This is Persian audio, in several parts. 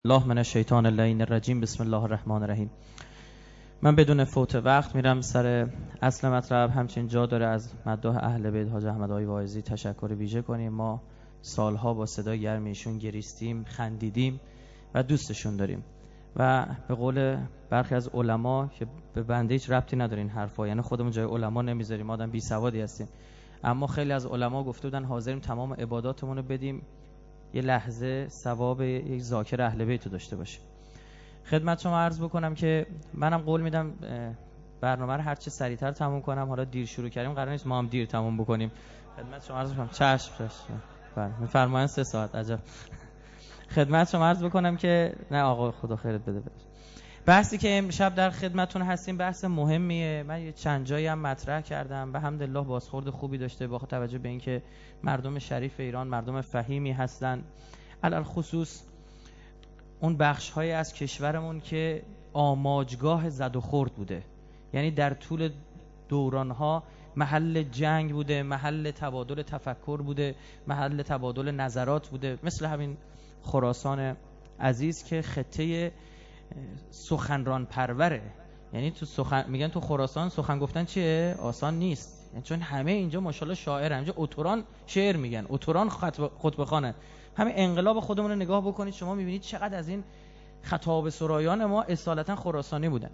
الله من الشیطان اللعین الرجیم. بسم الله الرحمن الرحیم. من بدون فوت وقت میرم سر اصل مطلب. همچنین جا داره از مداح اهل بیت حاج احمد آقای واعظی تشکر ویژه کنیم. ما سالها با صدای گرم ایشون گریستیم، خندیدیم و دوستشون داریم و به قول برخی از علما که به بنده هیچ ربطی نداره این حرفا، یعنی خودمون جای علما نمیذاریم، آدم بی سوادی هستیم، اما خیلی از علما گفته بودن حاضریم تمام عباداتمون رو بدیم یه لحظه ثواب یک ذاکر اهل بیت رو داشته باشیم. خدمت شما عرض بکنم که منم قول میدم برنامه رو هر چه سریعتر تموم کنم. حالا دیر شروع کردیم، قرار نیست ما هم دیر تموم بکنیم. خدمت شما عرض بکنم چشم. بله میفرمایید 3 ساعت. عجب. خدمت شما عرض بکنم که نه آقا خدا خیرت بده. بحثی که امشب در خدمتتون هستیم بحث مهمیه. من یه چند جایی هم مطرح کردم و الحمدلله بازخورد خوبی داشته با توجه به اینکه مردم شریف ایران مردم فهیمی هستن، علل خصوص اون بخش‌هایی از کشورمون که آماجگاه زد و خورد بوده، یعنی در طول دوران‌ها محل جنگ بوده، محل تبادل تفکر بوده، محل تبادل نظرات بوده، مثل همین خراسان عزیز که خطه سخنران پروره. یعنی میگن تو خراسان سخن گفتن چیه؟ آسان نیست، یعنی چون همه اینجا ماشاءالله شاعر، اینجا اتوران شعر میگن، اتوران خطبه خوانه. همین انقلاب خودمون رو نگاه بکنید شما میبینید چقدر از این خطاب سرایان ما اصالتا خراسانی بودن.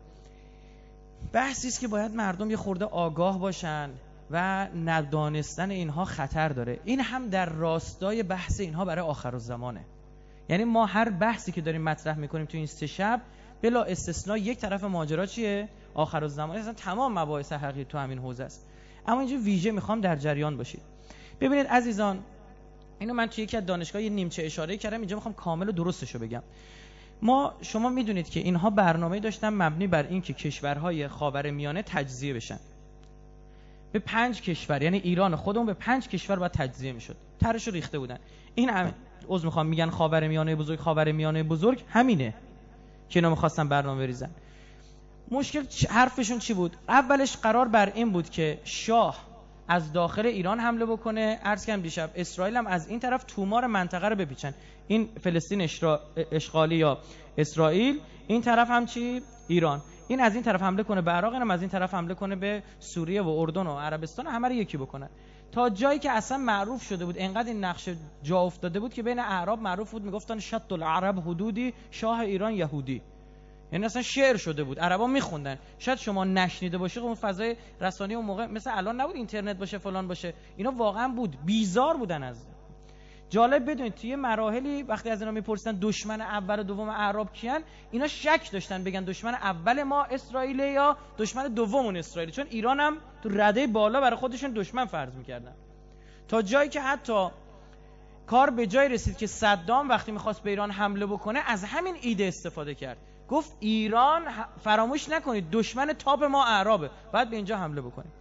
بحثی است که باید مردم یه خورده آگاه باشن و ندانستن اینها خطر داره. این هم در راستای بحث اینها برای آخرالزمانه. یعنی ما هر بحثی که داریم مطرح میکنیم تو این 3 شب بلا استثناء یک طرف ماجرا چیه؟ آخرالزمان. اصلا تمام مباحث حقیقی تو همین حوزه است، اما اینجا ویژه میخوام در جریان باشید. ببینید عزیزان، اینو من توی یکی از دانشگاه یه نیمچه اشاره کردم، اینجا میخوام کامل و درستشو بگم. شما میدونید که اینها برنامه داشتن مبنی بر این که کشورهای خاورمیانه تجزیه بشن به 5 کشور، یعنی ایران خودمون به 5 کشور باید تجزیه میشد. طرحشو ریخته بودن. این میخوام میگن خاورمیانه بزرگ، خاورمیانه بزرگ همینه که اینا میخواستن برنامه بریزن. مشکل حرفشون چی بود؟ اولش قرار بر این بود که شاه از داخل ایران حمله بکنه، عرض کردم دیشب اسرائیل هم از این طرف تومار منطقه رو بپیچن، این فلسطین اشغالی یا اسرائیل، این طرف هم چی؟ ایران. این از این طرف حمله کنه به عراق، اینم از این طرف حمله کنه به سوریه و اردن و عربستان، همه رو یکی بکنن. تا جایی که اصلا معروف شده بود، انقدر این نقشه جا افتاده بود که بین اعراب معروف بود، میگفتن شط العرب حدودی، شاه ایران یهودی. یعنی اصلا شعر شده بود، عربا میخوندن. شاید شما نشنیده باشید، اون فضای رسانه‌ای اون موقع مثل الان نبود، اینترنت باشه فلان باشه، اینا واقعا بود، بیزار بودن از. جالب بدونید توی مراحلی وقتی از اینا میپرسیدن دشمن اول و دوم اعراب کیان، اینا شک داشتن بگن دشمن اول ما اسرائیل یا دشمن دوممون اسرائیل، چون ایران هم تو رده بالا برای خودشون دشمن فرض میکردن. تا جایی که حتی کار به جای رسید که صدام وقتی میخواست به ایران حمله بکنه از همین ایده استفاده کرد، گفت ایران فراموش نکنید دشمن تاپ ما اعرابه، باید به اینجا حمله بکنید.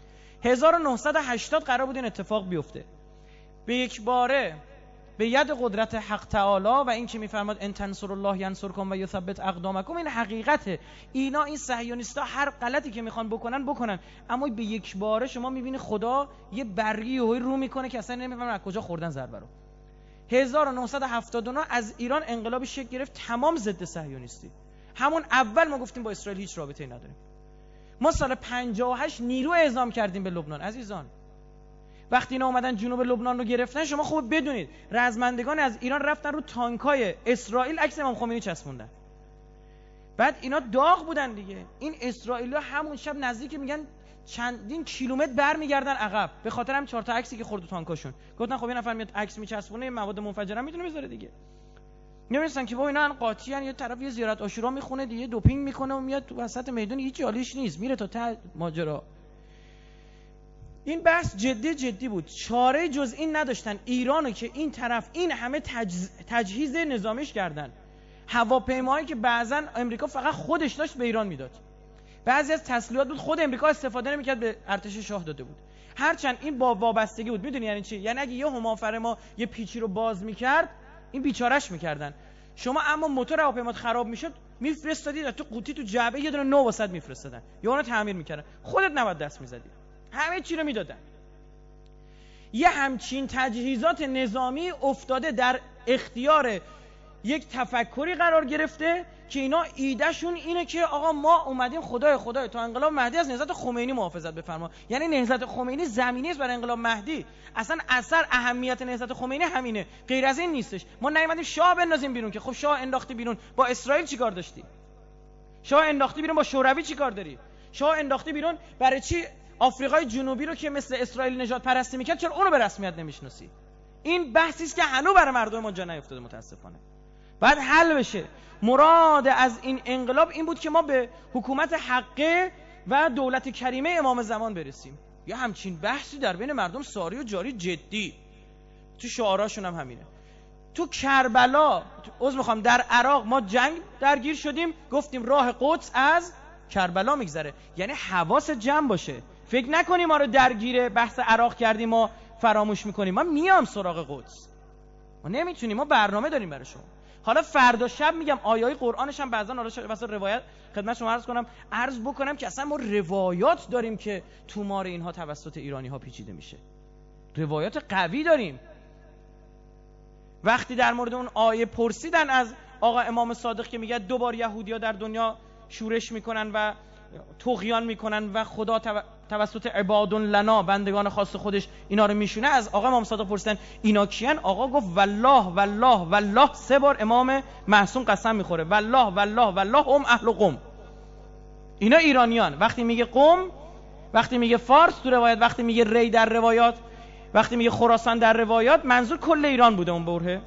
1980 قرار بود این اتفاق بیفته. به یک باره به ید قدرت حق تعالی و این که میفرماد ان تنصر الله ینصرکم و یثبت اقدامکم، این حقیقته. اینا این صهیونیستا هر غلطی که میخوان بکنن، اما به یک باره شما میبینی خدا یه برگی رو میکنه که اصلا نمیفهمن از کجا خوردن ضربه رو. 1979 از ایران انقلابی شکل گرفت تمام ضد صهیونیستی. همون اول ما گفتیم با اسرائیل هیچ رابطه‌ای نداریم. ما سال 58 نیرو اعزام کردیم به لبنان. عزیزان وقتی اینا اومدن جنوب لبنان رو گرفتن، شما خوب بدونید رزمندگان از ایران رفتن رو تانکای اسرائیل عکس امام خمینی چسبوندن. بعد اینا داغ بودن دیگه. این اسرائیلی‌ها همون شب نزدیک میگن چندین کیلومتر برمیگردن عقب، به خاطر هم 4 تا عکسی که خورد تو تانکاشون. گفتن خب این نفر میاد عکس میچسبونه، مواد منفجره میتونه بذاره دیگه. نمی‌دونستن که با اینا قاطیان، یه طرف یه زیارت عاشورا میخونه دیگه، دوپینگ میکنه و میاد تو وسط میدون، هیچ جالیش نیست، میره تا ماجرا. این بحث جدی بود. چاره جز این نداشتن. ایرانو که این طرف این همه تجهیز نظامیش کردن، هواپیماهایی که بعضن امریکا فقط خودش داشت به ایران میداد، بعضی از تسلیحات بود خود امریکا استفاده نمیکرد به ارتش شاه داده بود. هرچند این با وابستگی بود. میدونی یعنی چی؟ یعنی اگه یه همافر ما یه پیچی رو باز میکرد این بیچارهش میکردن. شما اما موتور هواپیمات خراب میشد میفرستادید تو قوطی تو جعبه یه دونه نو واسط میفرستادن یا اونو تعمیر میکردن، خودت نباید دست میزدی، همه چی رو میدادن. یه همچین تجهیزات نظامی افتاده در اختیار یک تفکری قرار گرفته که اینا ایدهشون اینه که آقا ما اومدیم خدای تا انقلاب مهدی از نهضت خمینی محافظت بفرما. یعنی نهضت خمینی زمینی است برای انقلاب مهدی. اصلا اهمیت نهضت خمینی همینه، غیر از این نیستش. ما نیومدیم شاه بندازیم بیرون که خب شاه انداختی بیرون، با اسرائیل چیکار داشتی؟ شاه انداختی بیرون، با شوروی چیکار داری؟ شاه انداختی بیرون، برای چی آفریقای جنوبی رو که مثل اسرائیل نجات پرستی میکرد چرا اونو به رسمیت نمیشناسی؟ این بحثی است که هنوز برای مردم ما جا نیفتاده متاسفانه. بعد حل بشه. مراد از این انقلاب این بود که ما به حکومت حقه و دولت کریمه امام زمان برسیم. یا همچین بحثی در بین مردم ساری و جاری جدی، تو شعاراشون هم همینه. تو کربلا در عراق ما جنگ درگیر شدیم، گفتیم راه قدس از کربلا میگذره. یعنی حواس جمع باشه، فکر نکنیم ما رو درگیر بحث عراق کردیم ما فراموش میکنیم. ما میام سراغ قدس، ما نمیتونیم، ما برنامه داریم برای شما. حالا فردا شب میگم آیای قرآنش هم بعضا واسه روایت خدمت شما عرض بکنم که اصلا ما روایات داریم که تومار اینها توسط ایرانی ها پیچیده میشه. روایات قوی داریم. وقتی در مورد اون آیه پرسیدن از آقا امام صادق که میگه 2 بار یهودی‌ها در دنیا شورش میکنن و طغیان میکنن و خدا توسط عباد لنا، بندگان خاص خودش، اینا رو میشونه، از آقا امام صادق پرسیدن اینا کیان؟ آقا گفت والله والله والله 3 بار امام معصوم قسم میخوره، والله والله والله هم اهل قم. اینا ایرانیان. وقتی میگه قم، وقتی میگه فارس تو روایت، وقتی میگه ری در روایات، وقتی میگه خراسان در روایات، منظور کل ایران بوده اون برهه.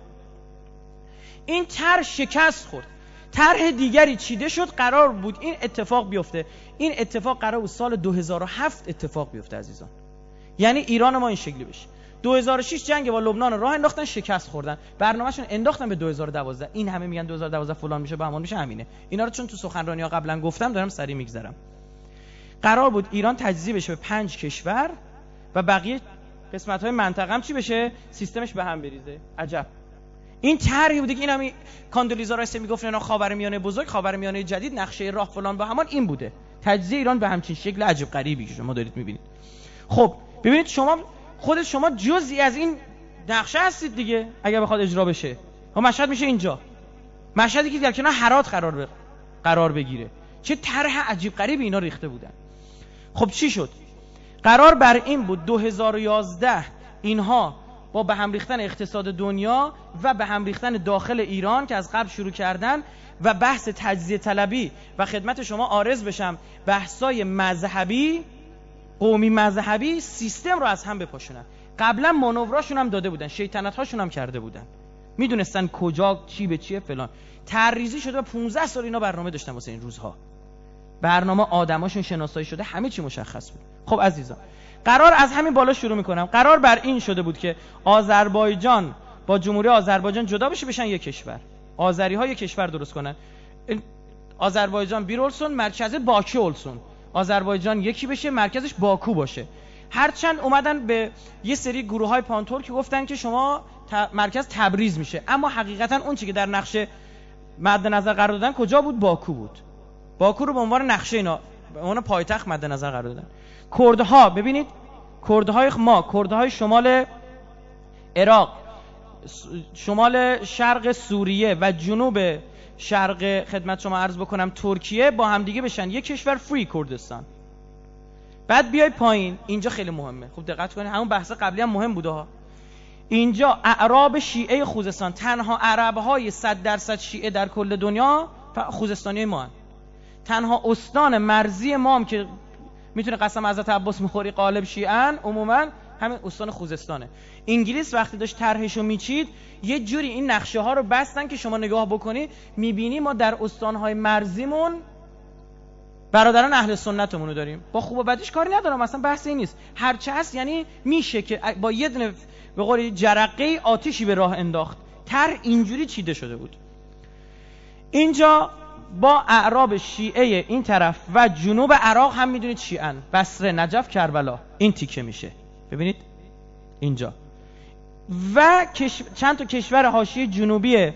این طرح شکست خورد، طرح دیگری چیده شد. قرار بود این اتفاق بیفته. این اتفاق قرار بود سال 2007 اتفاق بیفته عزیزان. یعنی ایران ما این شکلی بشه. 2006 جنگ با لبنان راه انداختن، شکست خوردن، برنامه‌شون انداختن به 2012. این همه میگن 2012 فلان میشه بهمان میشه، همینه. اینا رو چون تو سخنرانی‌ها قبلا گفتم دارم سریع میگذرم. قرار بود ایران تجزیه بشه به 5 کشور و بقیه قسمت‌های منطقه هم چی بشه؟ سیستمش به هم بریزه. عجب. این طرحی بوده که اینا کاندولیزا رایس میگفت اینا خاورمیانه بزرگ، خاورمیانه جدید، نقشه راه فلان با همان این بوده. تجزیه ایران به همچین شکل عجب غریبی که شما دارید می‌بینید. خب ببینید شما جزئی از این نقشه هستید دیگه. اگه بخواد اجرا بشه و مشهد میشه اینجا، مشهدی که در کنار هرات قرار بگیره. چه طرح عجیب غریبی اینا ریخته بودن. خب چی شد؟ قرار بر این بود 2011 اینها با به هم ریختن اقتصاد دنیا و به هم ریختن داخل ایران که از قبل شروع کردن و بحث تجزیه طلبی و خدمت شما عارض بشم بحثای مذهبی، قومی مذهبی، سیستم رو از هم بپاشونن. قبلا مانوراشون هم داده بودن، شیطنت هاشون هم کرده بودن، میدونستن کجا چی به چیه فلان. تریزی شده و 15 سال اینا برنامه داشتن واسه این روزها. برنامه آدماشون شناسایی شده، همه چی مشخص بود. خب عزیزان، قرار از همین بالا شروع میکنم. قرار بر این شده بود که آذربایجان با جمهوری آذربایجان جدا بشن یک کشور. آذری‌ها یک کشور درست کنن. آذربایجان بیرولسون، مرکز باکو اولسون. آذربایجان یکی بشه، مرکزش باکو باشه. هرچند اومدن به یه سری گروه‌های پانتور که گفتن که شما مرکز تبریز میشه، اما حقیقتا اون چیزی که در نقشه مد نظر قرار دادن کجا بود؟ باکو بود. باکو رو به عنوان نقشه اینا به عنوان پایتخت مد نظر قرار دادن. کردها ببینید، کردهای شمال عراق، شمال شرق سوریه و جنوب شرق خدمت شما عرض بکنم ترکیه با هم دیگه بشن یک کشور فری کردستان. بعد بیای پایین، اینجا خیلی مهمه، خوب دقت کنید، همون بحث قبلی هم مهم بوده ها. اینجا اعراب شیعه خوزستان، تنها عرب‌های 100% شیعه در کل دنیا خوزستانی ما هن. تنها استان مرزی ما هم که میتونه قسم حضرت عباس میخوری قالب شیعن، عموما همین استان خوزستانه. انگلیس وقتی داشت طرحشو میچید یه جوری این نقشه ها رو بستن که شما نگاه بکنی میبینی ما در استانهای مرزیمون برادران اهل سنتمون رو داریم. با خوب و بدیش کاری ندارم، اصلا بحث این نیست. هرچه هست یعنی میشه که با یه دونه به قول جرقه آتیشی به راه انداخت. طرح اینجوری چیده شده بود. اینجا با اعراب شیعه این طرف و جنوب عراق هم میدونید شیعن، بصره، نجف، کربلا، این تیکه میشه. ببینید اینجا و چند تا کشور حاشیه جنوبی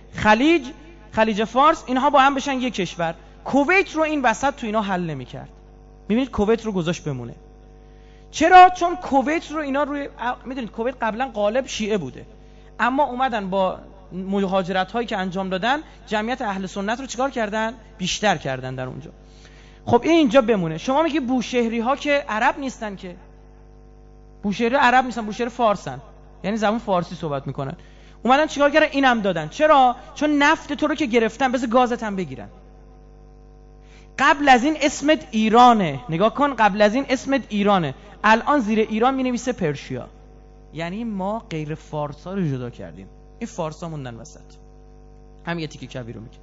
خلیج فارس، اینها با هم بشن یک کشور. کویت رو این وسط تو اینا حل نمی‌کرد. می‌بینید کویت رو گذاشت بمونه. چرا؟ چون کویت رو اینا روی میدونید کویت قبلا غالب شیعه بوده، اما اومدن با مهاجرت هایی که انجام دادن جمعیت اهل سنت رو چیکار کردن؟ بیشتر کردن در اونجا. خب این اینجا بمونه. شما میگی بوشهری ها که عرب نیستن، که بوشهری عرب نیستن، بوشهری فارسن، یعنی زبان فارسی صحبت میکنن. اومدن چیکار کردن؟ اینم دادن. چرا؟ چون نفت تو رو که گرفتن بذار گازت هم بگیرن. قبل از این اسمت ایرانه، نگاه کن، قبل از این اسمت ایرانه، الان زیر ایران مینویسه پرشیا. یعنی ما غیر فارسا رو جدا کردیم، این فارسا موندن وسط. هم یه تیکه کبیر رو میگه.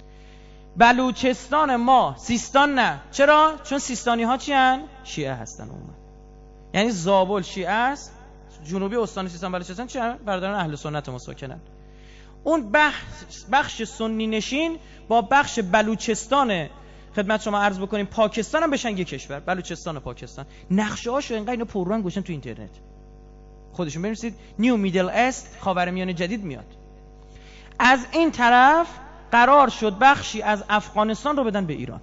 بلوچستان ما، سیستان نه. چرا؟ چون سیستانی ها چی هن؟ شیعه هستن عموما. یعنی زابل شیعه است، جنوبی استان سیستان بلوچستان چی هن؟ برادران اهل سنت مساکنن. اون بخش سنی نشین با بخش بلوچستان خدمت شما عرض بکنیم پاکستان هم بشن یک کشور. بلوچستان و پاکستان نقشه هاشو اینقدر اینو پررنگ گوشن تو اینترنت، خودشون بنویسید نیو میدل است، خاورمیانه جدید میاد. از این طرف قرار شد بخشی از افغانستان رو بدن به ایران.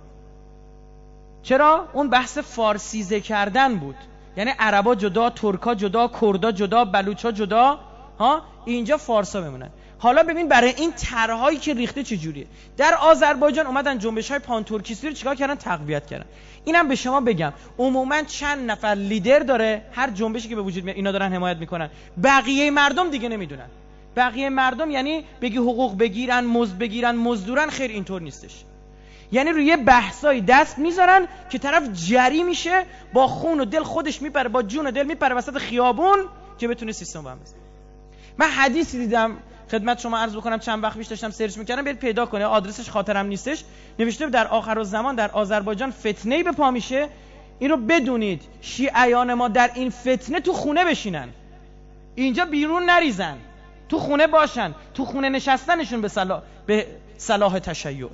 چرا؟ اون بحث فارسیزه کردن بود، یعنی عربا جدا، ترکا جدا، کردا جدا، بلوچا جدا، اینجا فارسا بمونن. حالا ببین برای این طرحهایی که ریخته چجوریه. در آذربایجان اومدن جنبش‌های پانتورکیسی رو چیکار کردن؟ تقویت کردن. اینم به شما بگم عموما چند نفر لیدر داره هر جنبشی که به وجود میاد اینا دارن حمایت میکنن، بقیه مردم دیگه نمیدونن. بقیه مردم یعنی بگی حقوق بگیرن، مزد بگیرن، مزدورن، خیر اینطور نیستش. یعنی روی بحثای دست میذارن که طرف جری میشه، با خون و دل خودش میپره، با جون و دل میپره وسط خیابون که بتونه سیستم رو بسازه. من حدیثی دیدم خدمت شما عرض بکنم، چند وقت پیش داشتم سرچ میکردم، برید پیدا کنه، آدرسش خاطرم نیستش، نوشته در آخرالزمان در آذربایجان فتنه‌ای به پا میشه، اینو بدونید شیعیان ما در این فتنه تو خونه بشینن، اینجا بیرون نریزن، تو خونه باشن، تو خونه نشستنشون به صلاح تشیعه.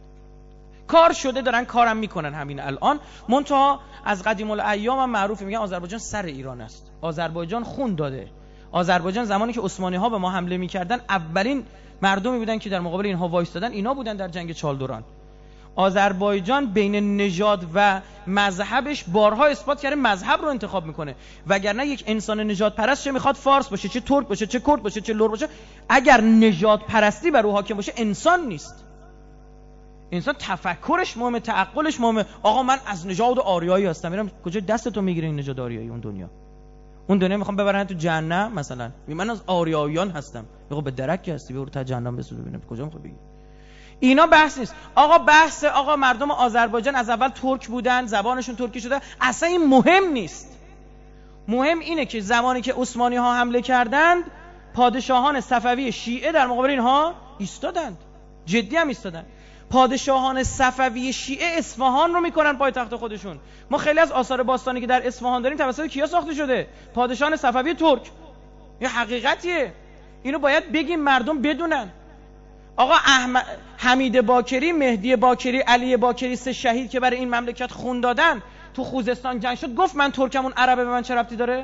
کار شده، دارن کارم میکنن همین الان. منتها از قدیم الایام هم معروفه، میگن آذربایجان سر ایران است. آذربایجان خون داده. آذربایجان زمانی که عثمانی ها به ما حمله میکردن اولین مردمی بودن که در مقابل اینها وایستادن، اینا بودن در جنگ چالدوران. آذربایجان بین نژاد و مذهبش بارها اثبات کرده مذهب رو انتخاب میکنه، وگرنه یک انسان نژاد پرست چه میخواد فارس باشه، چه ترک باشه، چه کرد باشه، چه لور باشه، اگر نژاد پرستی بر او حاکم باشه انسان نیست. انسان تفکرش مهمه، تعقلش مهمه. آقا من از نژاد آریایی هستم، میرم کجا دستتو میگیره این نژاد آریایی؟ اون دنیا میخوام ببرن تو جهنم مثلا، من از آریاییان هستم، میگه به درک هستی، برو تا جهنم بسوز ببینم کجا میخوای بگی. اینا بحث نیست. آقا بحث آقا مردم آذربایجان از اول ترک بودن، زبانشون ترکی شده، اصلا این مهم نیست. مهم اینه که زمانی که عثمانی ها حمله کردند، پادشاهان صفوی شیعه در مقابل اینها ایستادند، جدی هم ایستادند. پادشاهان صفوی شیعه اصفهان رو میکنن پایتخت خودشون. ما خیلی از آثار باستانی که در اصفهان داریم توسط کیا ساخته شده؟ پادشاهان صفوی ترک. یه حقیقتیه، اینو باید بگیم مردم بدونن. آقا حمید باکری، مهدی باکری، علی باکری، 3 شهید که برای این مملکت خون دادن، تو خوزستان جنگ شد، گفت من ترکمون عربه، به من چه ربطی داره؟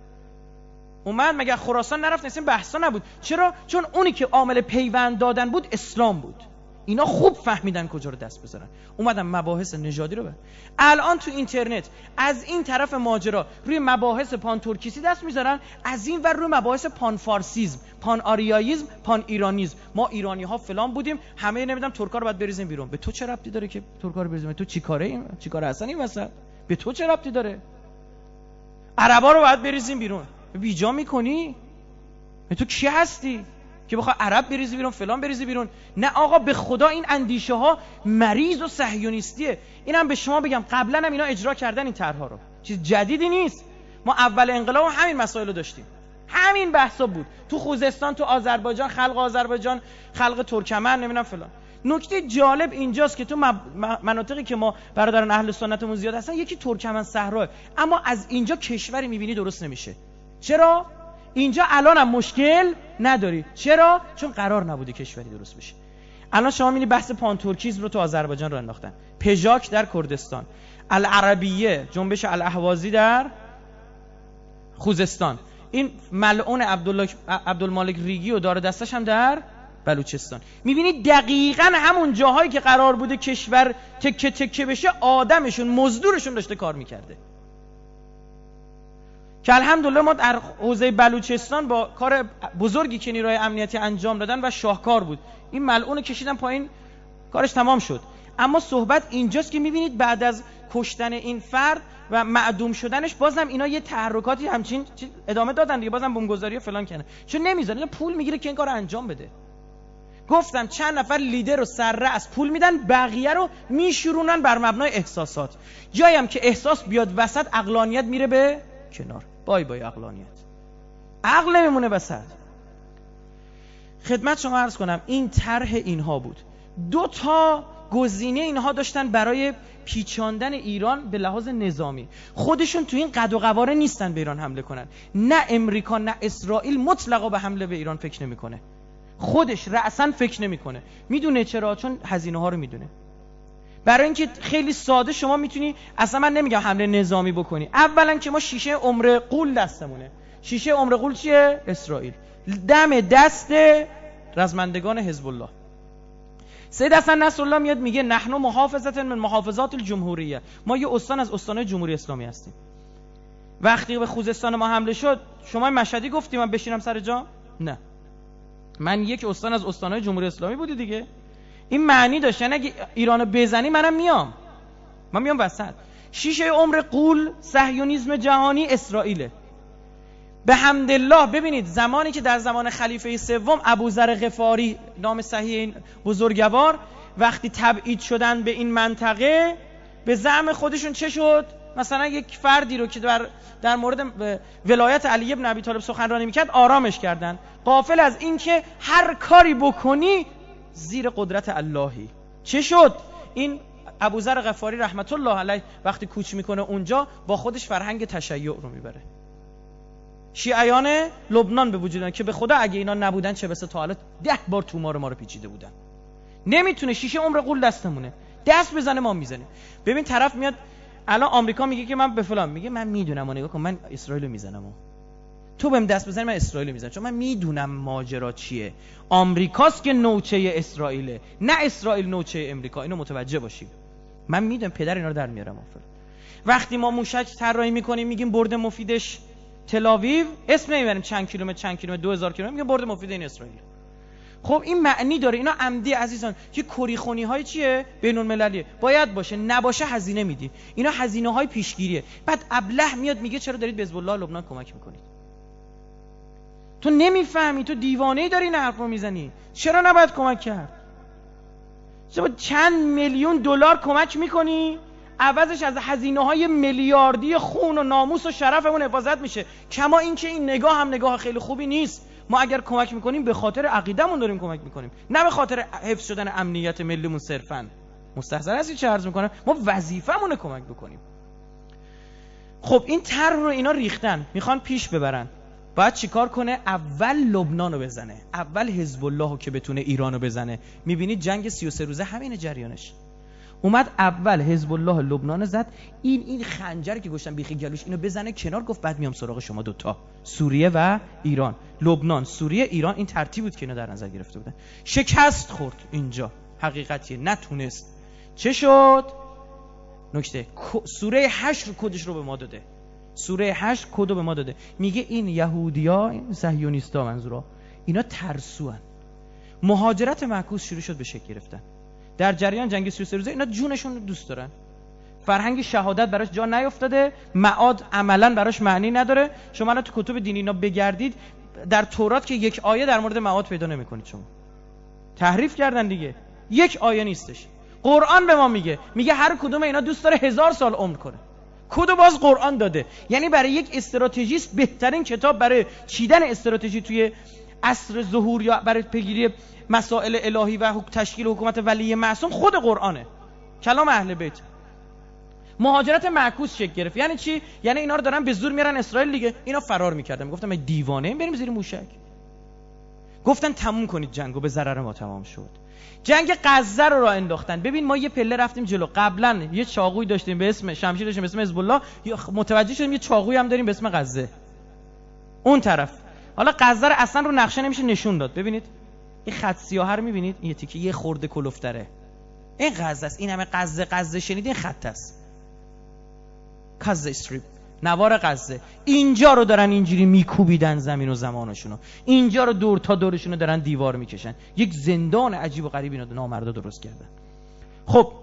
اومد مگه خراسان نرفت؟ نسیم بحثا نبود. چرا؟ چون اونی که عامل پیوند دادن بود اسلام بود. اینا خوب فهمیدن کجا رو دست بذارن، اومدن مباحث نژادی رو الان تو اینترنت از این طرف ماجرا روی مباحث پان ترکیسی دست میذارن، از این ور روی مباحث پان فارسیزم، پان آریاییزم، پان ایرانیزم. ما ایرانی ها فلان بودیم، همه نمیدونم ترکا رو باید بریزیم بیرون. به تو چه ربطی داره که ترکا رو بریزیم؟ تو چیکاره هستن این وسط؟ به تو چه ربطی داره؟ عربا رو باید بریزیم بیرون. بیجا میکنی؟ تو کی هستی که بخوای عرب بریزی بیرون، فلان بریزی بیرون؟ نه آقا، به خدا این اندیشه ها مریض و صهیونیستیه. اینم به شما بگم قبلا هم اینا اجرا کردن این طرح‌ها رو، چیز جدیدی نیست. ما اول انقلاب همین مسائل رو داشتیم، همین بحثا بود تو خوزستان، تو آذربایجان، خلق آذربایجان، خلق ترکمن، نمیدونم فلان. نکته جالب اینجاست که تو مناطقی که ما برادران اهل سنتمون زیاد هستن، یکی ترکمن صحرا، اما از اینجا کشوری میبینی درست نمیشه. چرا؟ اینجا الانم مشکل نداری. چرا؟ چون قرار نبوده کشوری درست بشه. الان شما می‌بینی بحث پانتورکیسم رو تو آذربایجان رو انداختن، پژاک در کردستان، العربیه، جنبش الاهوازی در خوزستان، این ملعون عبدالمالک ریگی و دار دستش هم در بلوچستان. می‌بینی دقیقاً همون جاهایی که قرار بوده کشور تکه تکه بشه، آدمشون، مزدورشون داشته کار می‌کرده. که الحمدلله ما در حوزه بلوچستان با کار بزرگی که نیروهای امنیتی انجام دادن و شاهکار بود، این ملعون رو کشیدن پایین، کارش تمام شد. اما صحبت اینجاست که میبینید بعد از کشتن این فرد و معدوم شدنش بازم اینا یه تحرکاتی همچین ادامه دادن دیگه، بازم بمبگذاری و فلان کردن، چون نمیذارن، پول میگیره که این کارو انجام بده. گفتم چند نفر لیدر رو سررأس پول میدن، بقیه رو میشورونن بر مبنای احساسات. جایم که احساس بیاد وسط، عقلانیت میره به کنار. بای بای عقلانیت، عقل نمیمونه وسط. خدمت شما عرض کنم این طرح اینها بود. 2 تا گزینه اینها داشتن برای پیچاندن ایران به لحاظ نظامی. خودشون تو این قد و قواره نیستن به ایران حمله کنن. نه امریکا نه اسرائیل مطلقا به حمله به ایران فکر نمیکنه. خودش رأساً فکر نمیکنه. میدونه چرا؟ چون هزینه ها رو میدونه. برای اینکه خیلی ساده شما میتونی، اصلا من نمیگم حمله نظامی بکنی، اولا که ما شیشه عمر غول دستمونه. شیشه عمر غول چیه؟ اسرائیل. دم دست رزمندگان حزب الله. سید حسن نصرالله میاد میگه نحن محافظت من محافظات الجمهوریه، ما یه استان از استانهای جمهوری اسلامی هستیم. وقتی به خوزستان ما حمله شد، شما مشهدی گفتی من بشینم سر جا؟ نه، من یک استان از استانهای جمهوری اسلامی بودی دیگه. این معنی داشت یعنی اگه ایرانو بزنی منم میام، من میام وسط. شیشه عمر غول صهیونیسم جهانی اسرائیله. به حمدالله ببینید زمانی که در زمان خلیفه سوم ابوذر غفاری، نام صحیح این بزرگوار، وقتی تبعید شدن به این منطقه، به زعم خودشون چه شد؟ مثلا یک فردی رو که در مورد ولایت علی ابن ابی طالب سخنرانی میکرد آرامش کردن، غافل از این که هر کاری بکنی زیر قدرت اللهی. چه شد؟ این ابوذر غفاری رحمت الله علیه وقتی کوچ میکنه اونجا، با خودش فرهنگ تشیع رو میبره. شیعیان لبنان به وجود که به خدا اگه اینا نبودن چه بسه تا حالا 10 بار تومار ما رو پیچیده بودن. نمیتونه، شیشه عمر غول دستمونه، دست بزنه ما میزنیم. ببین طرف میاد الان آمریکا میگه که من به فلان، میگه من میدونم و نگاه کن من اسرائیل رو میزنم، تو بهم دست بزنی من اسرائیل رو میزنم، چون من میدونم ماجرا چیه. آمریکاست که نوچه اسرائیله، نه اسرائیل نوچه امریکا. اینو متوجه باشید. من میدونم پدر اینا رو در میارم. وقتی ما موشک طراحی میکنیم میگیم برد مفیدش تل‌آویو، اسم نمیبریم چند کیلومتر 2000 کیلومتر، میگه برد مفید این اسرائیل. خب این معنی داره. اینا عمدی عزیزان که کریخونی های چیه؟ بین‌المللیه. باید باشه، نباشه هزینه میدی. اینا هزینه های پیشگیریه. بعد ابله میاد میگه چرا دارید به حزب الله لبنان کمک میکنید؟ تو نمیفهمی، تو دیوانه‌ای داری این حرفو میزنی. چرا نباید کمک کرد؟ چرا چند میلیون دلار کمک میکنی؟ عوضش از هزینه‌های میلیاردی خون و ناموس و شرفمون حفاظت میشه. کما اینکه این نگاه هم نگاه خیلی خوبی نیست. ما اگر کمک میکنیم به خاطر عقیدهمون داریم کمک میکنیم، نه به خاطر حفظ شدن امنیت ملیمون صرفاً. مستحضر هستی چه عرض میکنم؟ ما وظیفه‌مونه کمک بکنیم. خب این طرح رو اینا ریختن، میخوان پیش ببرن. باید چیکار کنه؟ اول لبنان رو بزنه، اول حزب الله رو که بتونه ایران رو بزنه. میبینید جنگ 33 روزه همین جریانش. اومد اول حزب الله لبنان زد، این خنجر که گوشتن بیخی گلوش اینو بزنه کنار، گفت بعد میام سراغ شما دوتا، سوریه و ایران. لبنان، سوریه، ایران، این ترتیب بود که اینا در نظر گرفته بودن. شکست خورد اینجا، حقیقتیه، نتونست. چه شد؟ نکته سوره حشر کدش رو به ما داده. سوره حشر کدو به ما داده، میگه این یهودیا، این صهیونیستا منظورا، اینا ترسوان. مهاجرت معکوس شروع شد به شکل گرفتن. در جریان جنگ 33 روزه اینا جونشون رو دوست دارن. فرهنگ شهادت براش جا نیافتاده، معاد عملاً براش معنی نداره. شما الان تو کتب دینی اینا بگردید، در تورات که یک آیه در مورد معاد پیدا نمی‌کنید. شما تحریف کردن دیگه، یک آیه نیستش. قرآن به ما میگه هر کدوم اینا دوست داره 1000 سال عمر کنه. کدو باز قرآن داده. یعنی برای یک استراتژیست بهترین کتاب برای چیدن استراتژی توی عصر ظهور یا برای پیگیری مسائل الهی و تشکیل حکومت ولی معصوم خود قرآنه، کلام اهل بیت. مهاجرت معکوس شکل گرفت. یعنی چی؟ یعنی اینا رو دارن به زور میارن اسرائیل دیگه. اینا فرار میکردن، میگفتن ما دیوانه ایم بریم زیر موشک. گفتن تموم کنید جنگو، به ضرر ما تمام شد. جنگ غزه رو راه انداختن. ببین ما یه پله رفتیم جلو. قبلا یه چاقوی داشتیم به اسم شمشیر، داشتیم به اسم حزب الله، متوجه شدیم یه چاقوی هم داریم به اسم غزه اون طرف. حالا غزه رو اصلا رو نقشه نمیشه نشون داد. ببینید این خط سیاه رو میبینید، این تیکه یه خورده کلفتره، این غزه است. این همه غزه شنیدین، خط است، غزه استریپ. نوار غزه. اینجا رو دارن اینجوری میکوبیدن زمین و زمانشونو، اینجا رو دور تا دورشونو دارن دیوار میکشن. یک زندان عجیب و غریب اینا نامردا درست کردن. خب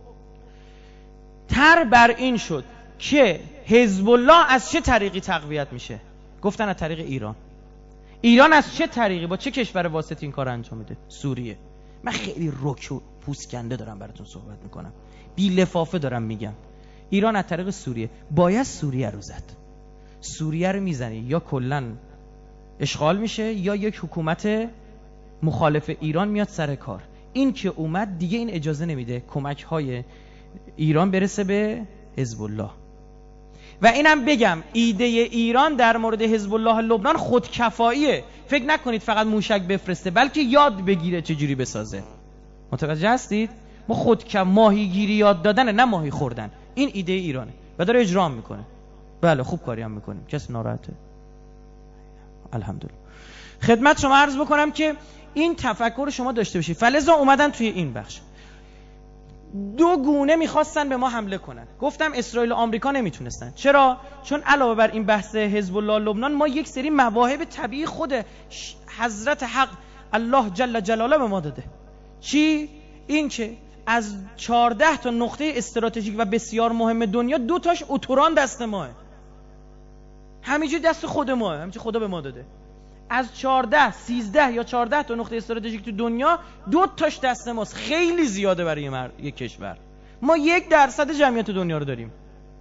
تر بر این شد که حزب الله از چه طریقی تقویت میشه؟ گفتن از طریق ایران. ایران از چه طریقی، با چه کشور واسطه این کار انجام میده؟ سوریه. من خیلی رک و پوسکنده دارم براتون صحبت میکنم، بی لفافه دارم میگم. ایران از طریق سوریه. باید سوریه رو زد. سوریه رو میزنی یا کلن اشغال میشه یا یک حکومت مخالف ایران میاد سر کار. این که اومد دیگه این اجازه نمیده کمک های ایران برسه به حزب الله. و اینم بگم ایده ایران در مورد حزب الله لبنان خودکفاییه. فکر نکنید فقط موشک بفرسته، بلکه یاد بگیره چجوری بسازه. متوجه هستید؟ ما ماهیگیری یاد دادن، نه ماهی خوردن. این ایده ایرانه و داره اجرا میکنه. بله خوب کاری هم میکنیم، کسی ناراحته؟ الحمدلله. خدمت شما عرض بکنم که این تفکر شما داشته باشید. فلذا اومدن توی این بخش دو گونه میخواستن به ما حمله کنن. گفتم اسرائیل و آمریکا نمیتونستن. چرا؟ چون علاوه بر این بحث حزب الله لبنان، ما یک سری مواهب طبیعی خود حضرت حق الله جل جلاله به ما داده. چی؟ این که از 14 تا نقطه استراتژیک و بسیار مهم دنیا 2 تاش اتوران دست ماه. همینجوری دست خود ماه، همینجوری خدا به ما داده. از 14 13 یا 14 تا نقطه استراتژیک تو دنیا 2 تاش دست ماست. خیلی زیاده برای یک کشور. ما 1% جمعیت دنیا رو داریم،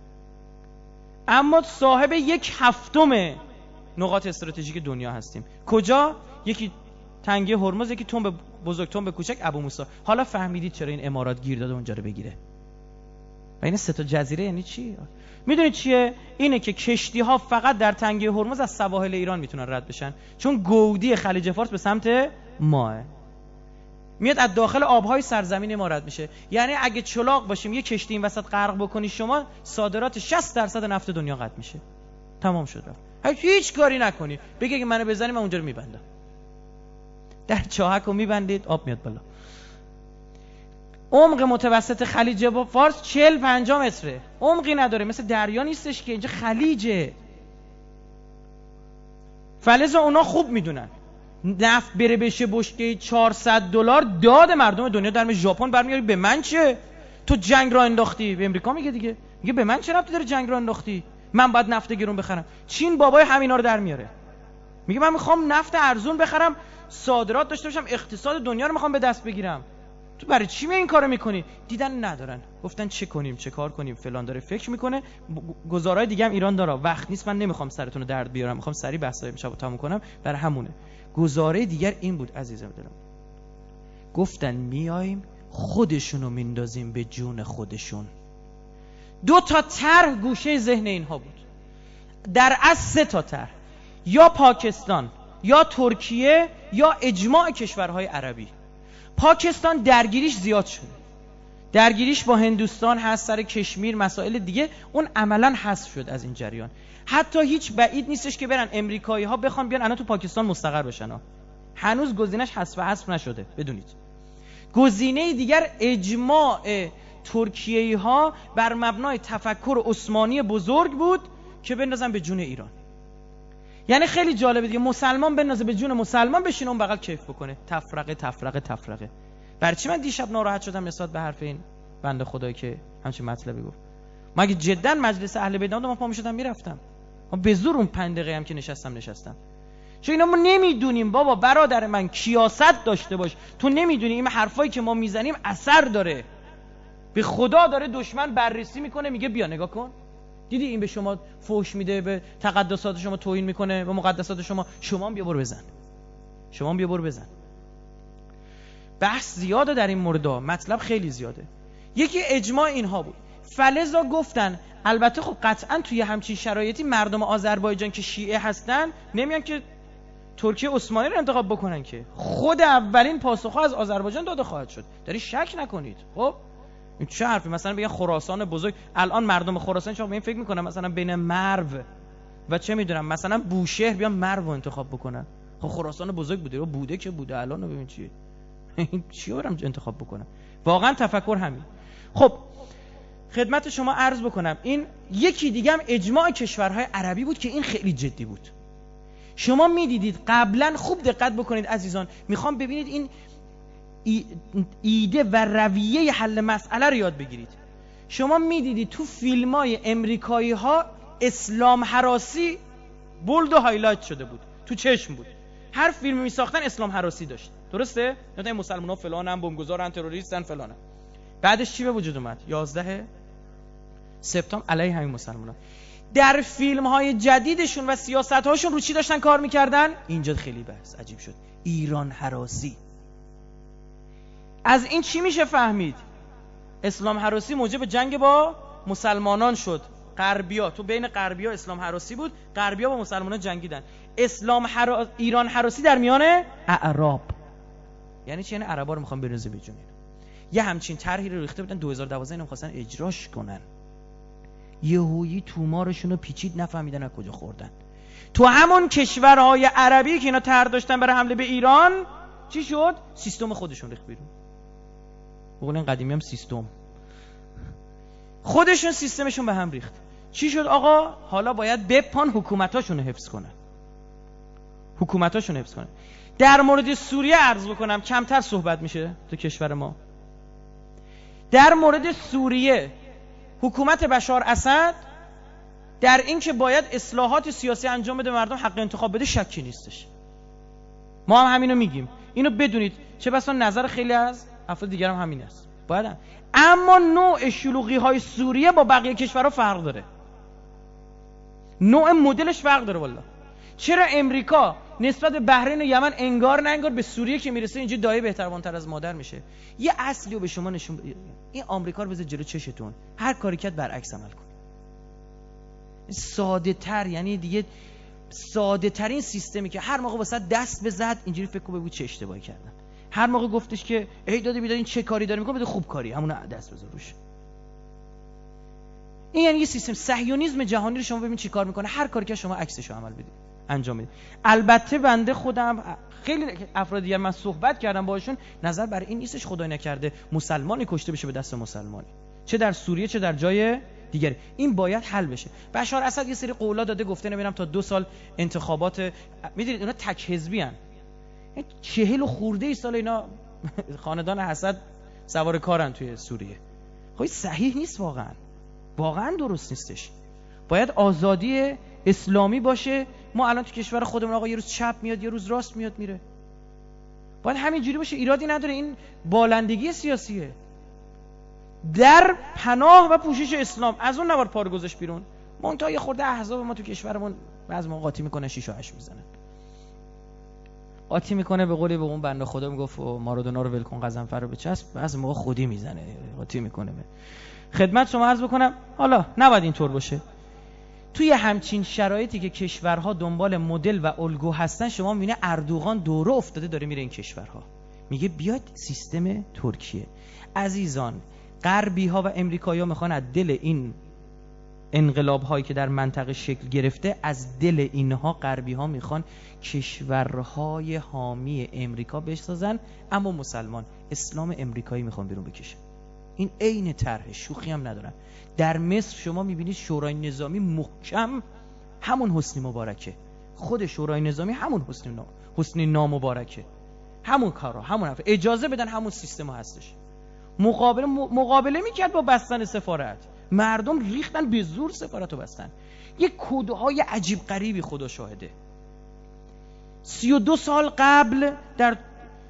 اما صاحب 1/7 نقاط استراتژیک دنیا هستیم. کجا؟ یکی تنگه هرمز، یکی تنب بزرگ، تنب کوچک، ابو موسی. حالا فهمیدید چرا این امارات گیر داده اونجا رو بگیره؟ و این 3 تا جزیره یعنی چی؟ میدونید چیه؟ اینه که کشتی ها فقط در تنگه هرمز از سواحل ایران میتونن رد بشن، چون گودی خلیج فارس به سمت ماه میاد، از داخل آبهای سرزمین ما رد میشه. یعنی اگه چلاق باشیم یه کشتی این وسط غرق بکنی شما، صادرات 60% نفت دنیا قطع میشه. تمام شد رفت. هیچ کاری نکنی، بگی که منو بزنی من اونجا رو میبندم. در چاهک رو میبندید آب میاد بالا. عمق متوسط خلیج فارس 40-50 متره، عمقی نداره، مثل دریا نیستش که، اینجا خلیجه. فلذا اونا خوب میدونن نفت بره بشه بشکه $400 داد مردم دنیا در ژاپن برمیاری. به من چه؟ تو جنگ را انداختی. به امریکا میگه دیگه، میگه به من چه ربطی داره جنگ را انداختی؟ من باید نفت گرون بخرم. چین بابای همینا رو در میاره، میگه من میخوام نفت ارزون بخرم، صادرات داشته باشم، اقتصاد دنیا رو میخوام به دست بگیرم. تو برای چی این کارو میکنی؟ دیدن ندارن، گفتن چه کنیم چه کار کنیم فلان. داره فکر میکنه. گزارهای دیگه هم ایران داره. وقت نیست، من نمیخوام سرتون رو درد بیارم، میخوام سریع بحثای امشب رو تموم کنم. برای همونه. گزاره دیگر این بود عزیزم دلم، گفتن میایم خودشونو میندازیم به جون خودشون. 2 تا طرح گوشه ذهن اینها بود، در از 3 تا طرح، یا پاکستان یا ترکیه یا اجماع کشورهای عربی. پاکستان درگیریش زیاد شده، درگیریش با هندوستان هست سر کشمیر، مسائل دیگه، اون عملا حذف شد از این جریان. حتی هیچ بعید نیستش که برن امریکایی ها بخوان بیان الان تو پاکستان مستقر بشن ها. هنوز گزینش حذف نشده بدونید. گزینه دیگر اجماع ترکیه‌ای ها بر مبنای تفکر عثمانی بزرگ بود که بندازن به جون ایران. یعنی خیلی جالبه دیگه، مسلمان بندازه به جون مسلمان، بشینه اون بغل کیف بکنه. تفرقه تفرقه تفرقه. برای چی من دیشب ناراحت شدم نسبت به حرف این بنده خدایی که همچین مطلبی گفت؟ ما اگه جدا مجلس اهل بیت ما پا میشدم میرفتم، ما به زور اون 5 دقیقه هم که نشستم. چون اینا ما نمیدونیم. بابا برادر من کیاست داشته باش، تو نمیدونی این حرفایی که ما میزنیم اثر داره. به خدا داره دشمن بررسی میکنه، میگه بیا نگاه کن، دیدی این به شما فحش میده، به تقدسات شما توهین میکنه، به مقدسات شما هم بیا برو بزن، شما هم بیا برو بزن. بحث زیاده در این مورد، مطلب خیلی زیاده. یکی اجماع اینها بود. فلذا گفتن البته خب قطعا توی همچین شرایطی مردم آذربایجان که شیعه هستن نمیان که ترکیه عثمانی رو انتخاب بکنن، که خود اولین پاسخ از آذربایجان داده خواهد شد. داری شک نکنید. خب این چه حرفی؟ مثلا بگن خراسان بزرگ، الان مردم خراسان چون به این فکر میکنن مثلا بین مرو و چه میدونم مثلا بوشهر بیان مرو رو انتخاب بکنن. خب خراسان بزرگ بوده که بوده، الان ببین چیه. چی رو انتخاب بکنن؟ واقعا تفکر همین. خب خدمت شما عرض بکنم این یکی دیگه هم اجماع کشورهای عربی بود که این خیلی جدی بود. شما میدیدید قبلا، خوب دقت بکنید عزیزان، میخوام ببینید این ایده و رویه حل مسئله رو یاد بگیرید. شما میدیدید تو فیلمای امریکایی ها اسلام هراسی بولد و هایلایت شده بود، تو چشم بود. هر فیلمی میساختن اسلام هراسی داشت، درسته؟ مثلا مسلمان‌ها فلانن، بمبگذارن، تروریستن، فلانن. بعدش چی به وجود اومد؟ 11 سپتامبر علیه همین مسلمان‌ها. در فیلم‌های جدیدشون و سیاست‌هاشون رو چی داشتن کار می‌کردن؟ اینجا خیلی بحث عجیب شد. ایران هراسی. از این چی میشه فهمید؟ اسلام هراسی موجب جنگ با مسلمانان شد. غربیا، تو بین غربیا اسلام هراسی بود، غربیا با مسلمانان جنگیدن. ایران هراسی در میان اعراب. یعنی چی؟ یعنی عربا رو میخوان بریزه بجونن. یه همچین طرحی رو ریخته بودن 2012 اینو خواستن اجراش کنن. یهویی تومارشون رو پیچید، نفهمیدن از کجا خوردن. تو همون کشورهای عربی که اینا طرح داشتن برای حمله به ایران، چی شد؟ سیستم خودشون ریخت بیرون. بقول این قدیمی هم سیستم خودشون، سیستمشون به هم ریخت. چی شد آقا؟ حالا باید بپان حکومتاشون حفظ کنن. حکومتاشون حفظ کنن. در مورد سوریه عرض بکنم، کمتر صحبت میشه تو کشور ما. در مورد سوریه حکومت بشار اسد در این که باید اصلاحات سیاسی انجام بده، مردم حق انتخاب بده، شکی نیستش. ما هم همینو میگیم، اینو بدونید. چه بسا نظر خیلی از افراد دیگر هم همین است. باید هم. اما نوع شلوغی های سوریه با بقیه کشورها فرق داره. نوع مدلش فرق داره والله. چرا امریکا نسبت به بحرین و یمن انگار نه انگار به سوریه که میرسه اینجا دایه بهتربانتر از مادر میشه؟ یه اصلی رو به شما نشون این آمریکا رو بذار جلو چشتون، هر کاری کرد برعکس عمل کن. ساده تر، یعنی دیگه ساده ترین سیستمی که هر موقع واسه دست بزد اینجوری فکر کنه بگو چه اشتباهی کردن. هر موقع گفتش که ای داده بیداد این چه کاری داره میکنه، بده خوب کاری، همون دست بذار روش. این یعنی یه سیستم صهیونیسم جهانی رو شما ببین چی کار میکنه، هر کاری که شما عکسش رو عمل بدید، انجام بدید. البته بنده خودم خیلی افراد دیگر من صحبت کردم باشون، نظر بر این نیستش خدای نکرده مسلمانی کشته بشه به دست مسلمانی، چه در سوریه چه در جای دیگری. این باید حل بشه. بشار اسد یه سری قولا داده، گفته نمیدونم تا 2 سال انتخابات، میدونید اینا تک حزبی ان، 40 خورده سال اینا خاندان اسد سوار کارن توی سوریه. خب صحیح نیست، واقعا درست نیستش. باید آزادی اسلامی باشه. ما الان تو کشور خودمون آقا یه روز چپ میاد یه روز راست میاد میره، باید همینجوری باشه، ایرادی نداره. این بالندگی سیاسیه در پناه و پوشش اسلام. از اون نباید پارو گذاشت بیرون. منتها یه خورده احزاب ما تو کشورمون بعضی موقع قاطی میکنه، 6 و 8 میزنن، قاطی میکنه. به قولی به اون بنده خدا میگفت مارادونا رو ول کن غضنفر رو بچسب، بعضی موقع خودی میزنه، قاطی میکنه. خدمت شما عرض بکنم حالا نباید اینطور باشه. توی همچین شرایطی که کشورها دنبال مدل و الگو هستن، شما میبینه اردوغان دوره افتاده داره میره این کشورها، میگه بیاد سیستم ترکیه. عزیزان، غربی ها و امریکایی ها میخوان از دل این انقلاب هایی که در منطقه شکل گرفته، از دل اینها غربی ها میخوان کشورهای حامی امریکا بسازن، اما مسلمان اسلام امریکایی میخوان بیرون بکشن. این عین طرح، شوخی هم ندارن. در مصر شما میبینید شورای نظامی محکم همون حسنی مبارکه، خود شورای نظامی همون حسنی نامبارکه، همون کارا، همون حرف، اجازه بدن همون سیستم هستش. مقابله میکرد با بستن سفارت، مردم ریختن به زور سفارتو بستن. یک کودهای عجیب غریبی خدا شاهده. 32 سال قبل در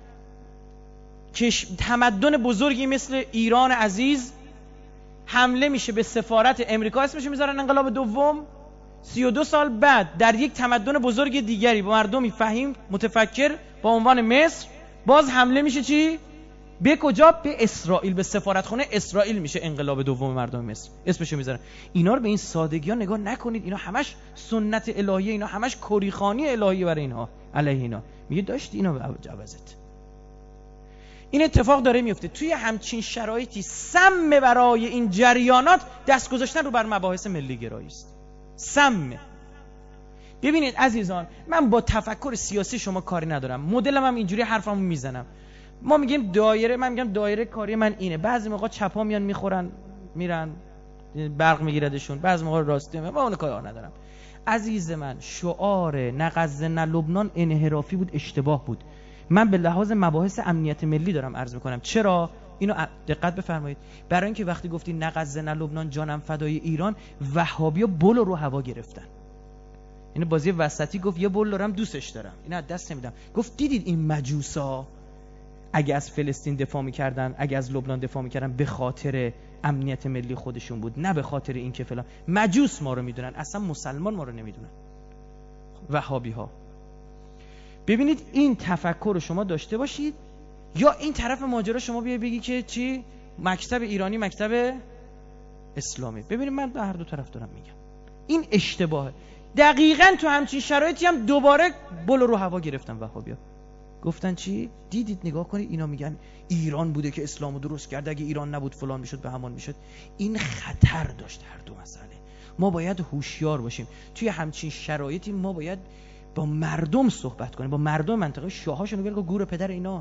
تمدن بزرگی مثل ایران عزیز حمله میشه به سفارت امریکا، اسمشو میذارن انقلاب دوم. 32 سال بعد در یک تمدن بزرگ دیگری با مردمی فهیم متفکر با عنوان مصر باز حمله میشه. چی؟ به کجا؟ به اسرائیل، به سفارتخانه اسرائیل میشه انقلاب دوم مردم مصر، اسمشو میذارن. اینا رو به این سادگی ها نگاه نکنید، اینا همش سنت الهیه، اینا همش کریخانی الهی برای اینها، علیه اینا. میگه داشت اینا به عوضت. این اتفاق داره میفته. توی همچین شرایطی سم برای این جریانات دست گذاشتن رو بر مباحث ملی گرایی است. سم. ببینید عزیزان، من با تفکر سیاسی شما کاری ندارم، مدلم هم اینجوری حرفمو میزنم. ما میگیم دایره، من میگم دایره کاری من اینه. بعضی موقع چپا میان میخورن میرن، برق میگیردشون، بعضی موقع راستی من اون کار ندارم. عزیز من، شعار نه غزه نه لبنان انحرافی بود، اشتباه بود. من به لحاظ مباحث امنیت ملی دارم عرض میکنم. چرا؟ اینو دقت بفرمایید. برای اینکه وقتی گفتی نه غزه نه لبنان جانم فدای ایران، وهابیا بل رو هوا گرفتن. این بازی وسطی گفت یه بل دارم دوستش دارم، اینا دست نمیدم. گفت دیدید این مجوسا اگه از فلسطین دفاع میکردن، اگه از لبنان دفاع میکردن، به خاطر امنیت ملی خودشون بود، نه به خاطر این که فلان. مجوس ما رو میدونن، اصلا مسلمان ما رو نمیدونن. وهابی ها. ببینید این تفکر رو شما داشته باشید، یا این طرف ماجرا شما بیای بگی که چی؟ مکتب ایرانی مکتب اسلامی. ببینید من به هر دو طرف دارم میگم این اشتباهه. دقیقاً تو همچین شرایطی هم دوباره بل رو هوا گرفتن وهابیا. گفتن چی؟ دیدید نگاه کنید اینا میگن ایران بوده که اسلامو درست کرد، اگه ایران نبود فلان میشد به همان میشد. این خطر داشت هر دو مسئله. ما باید هوشیار باشیم توی همچین شرایطی. ما باید با مردم صحبت کنیم، با مردم منطقه. شاهاشونو بگو گور پدر اینا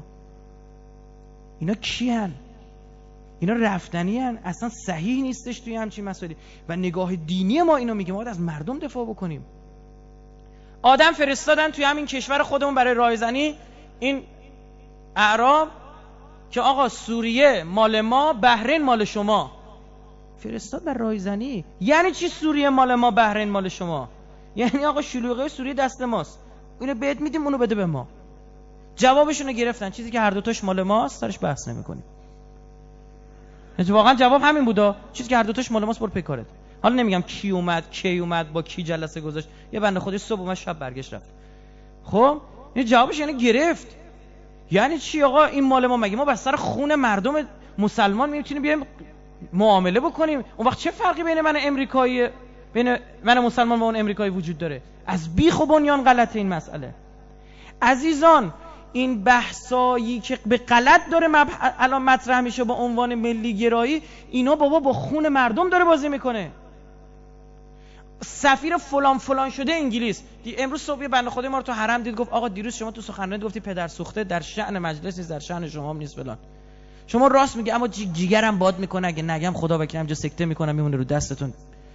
کیان؟ اینا رفتنی هن. اصلا صحیح نیستش توی همچین مسائلی. و نگاه دینی ما اینو میگه ما باید از مردم دفاع بکنیم. آدم فرستادن توی همین کشور خودمون برای رایزنی این اعراب که آقا سوریه مال ما، بحرین مال شما. فرستاد برای رایزنی. یعنی چی سوریه مال ما، بحرین مال شما؟ یعنی آقا شلوغه سوریه دست ماست، اینو بهت میدیم اونو بده به ما. جوابشونو گرفتن، چیزی که هر دو تاش مال ماست سرش بحث نمی‌کنیم. واقعا جواب همین بودا، چیزی که هر دو تاش مال ماست برو پکارت. حالا نمیگم کی اومد با کی جلسه گذاشت. یه بنده خودش صبح اومد شب برگشت رفت. خب این جوابش یعنی گرفت. یعنی چی آقا این مال ما؟ مگه ما بر سر خون مردم مسلمان میتونیم بیایم معامله بکنیم؟ اون وقت چه فرقی بین من مسلمان و اون امریکایی وجود داره؟ از بیخ و بنیان غلطه این مسئله. عزیزان این بحثایی که به غلط داره الان مطرح میشه با عنوان ملی گرایی، اینا بابا با خون مردم داره بازی میکنه. سفیر فلان شده انگلیس امروز صبح یه بنده خدای ما رو تو حرم دید، گفت آقا دیروز شما تو سخنرانی گفتی پدر سوخته در شأن مجلس نیست، در شأن شما هم نیست فلان. شما راست میگی، اما جیگرم باد میکنه، اگه نگم خدا وکیل همینجا سکته میکنم میمونه رو دستتون.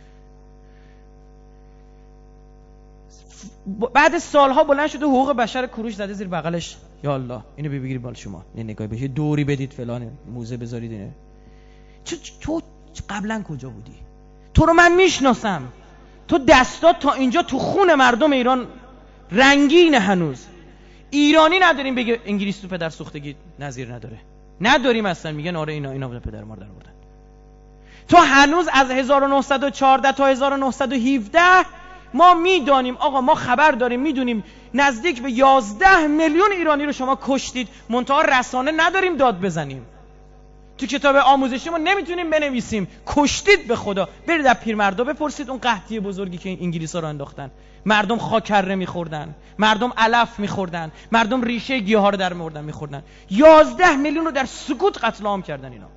بعد سالها بلند شده حقوق بشر کروش زده زیر بغلش، یا الله اینو بگیری بال شما، یه نگاهی بهش، دوری بدید فلان، موزه بذارید. اینه تو قبلا کجا بودی؟ تو رو من میشناسم، تو دستات تا اینجا تو خون مردم ایران رنگینه. هنوز ایرانی نداریم بگه انگلیس تو پدر سوختگی نظیر نداریم اصلا. میگن آره اینا پدر ما در آوردن. تو هنوز از 1914 تا 1917 ما میدانیم آقا، ما خبر داریم، میدونیم نزدیک به 11 میلیون ایرانی رو شما کشتید، منتها رسانه نداریم داد بزنیم. تو کتاب آموزشی ما نمیتونیم بنویسیم کشتید به خدا. برید از پیرمردا بپرسید اون قحطی بزرگی که انگلیس‌ها رو انداختن. مردم خاکره میخوردن، مردم علف میخوردن، مردم ریشه گیاها رو در می‌آوردن میخوردن. 11 میلیون رو در سکوت قتل عام کردن اینا.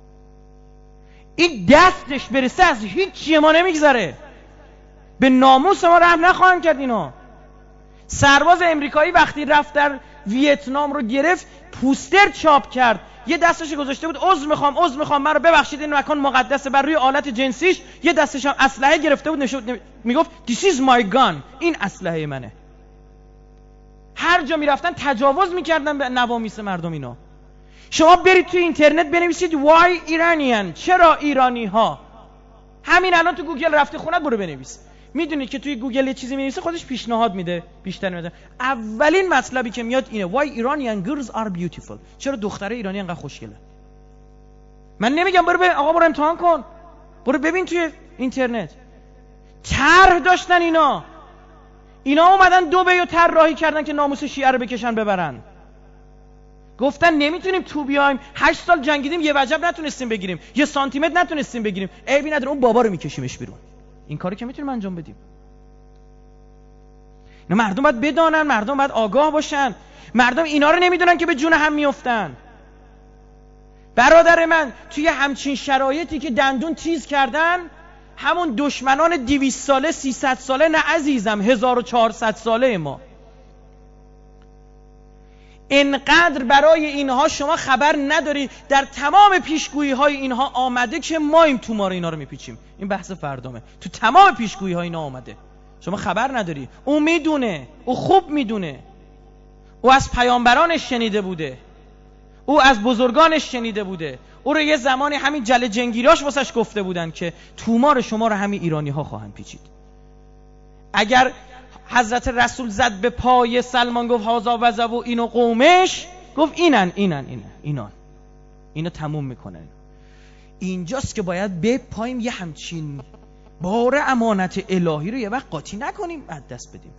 این دستش برسه از هیچ چیز ما نمیگذره. به ناموس ما رحم نخواهند کرد اینا. سرباز امریکایی وقتی رفت در ویتنام رو گرفت، پوستر چاپ کرد، یه دستش گذاشته بود عذر میخوام من رو ببخشید، این مکان مقدسه. بر روی آلت جنسیش یه دستش هم اسلحه گرفته بود، میگفت this is my gun، این اسلحه منه. هر جا میرفتن تجاوز میکردن به نوامیس مردم اینا. شما برید توی اینترنت بنویسید why Iranian، چرا ایرانی ها. همین الان تو گوگل رفتی خونت برو بنویس. میدونید که توی گوگل یه چیزی می‌نویسه خودش پیشنهاد میده، بیشتر میده. اولین مطلبی که میاد اینه why Iranian girls are beautiful، چرا دختره ایرانی انقدر خوشگله. من نمیگم برو برو امتحان کن، برو ببین توی اینترنت. طرح داشتن اینا اومدن دبی رو طراحی کردن که ناموس شیعه رو بکشن ببرن. گفتن نمیتونیم تو بیایم، 8 سال جنگیدیم یه وجب نتونستیم بگیریم، یه سانتی متر نتونستیم بگیریم، عیبی نداره اون بابا رو میکشیمش بیرون. این کاری که میتونیم انجام بدیم. نه، مردم باید بدانن، مردم باید آگاه باشن. مردم اینا رو نمیدونن که به جون هم میافتن. برادر من توی همچین شرایطی که دندون تیز کردن، همون دشمنان 200 ساله 300 ساله، نه عزیزم 1400 ساله ما، انقدر برای اینها شما خبر نداری. در تمام پیشگویی های اینها آمده که مایم تومار اینا رو میپیچیم. این بحث فردامه. تو تمام پیشگویی های اینا آمده، شما خبر نداری. او میدونه، او خوب میدونه، او از پیامبرانش شنیده بوده، او از بزرگانش شنیده بوده، او رو یه زمانی همین جله جنگیراش واسش گفته بودن که تومار شما رو همین ایرانی ها خواهند پیچید. اگر حضرت رسول زد به پای سلمان گفت هازا وزا و اینو قومش، گفت اینا تموم میکنن. اینجاست که باید به پایم یه همچین بار امانت الهی رو یه وقت قاطی نکنیم، از دست بدیم.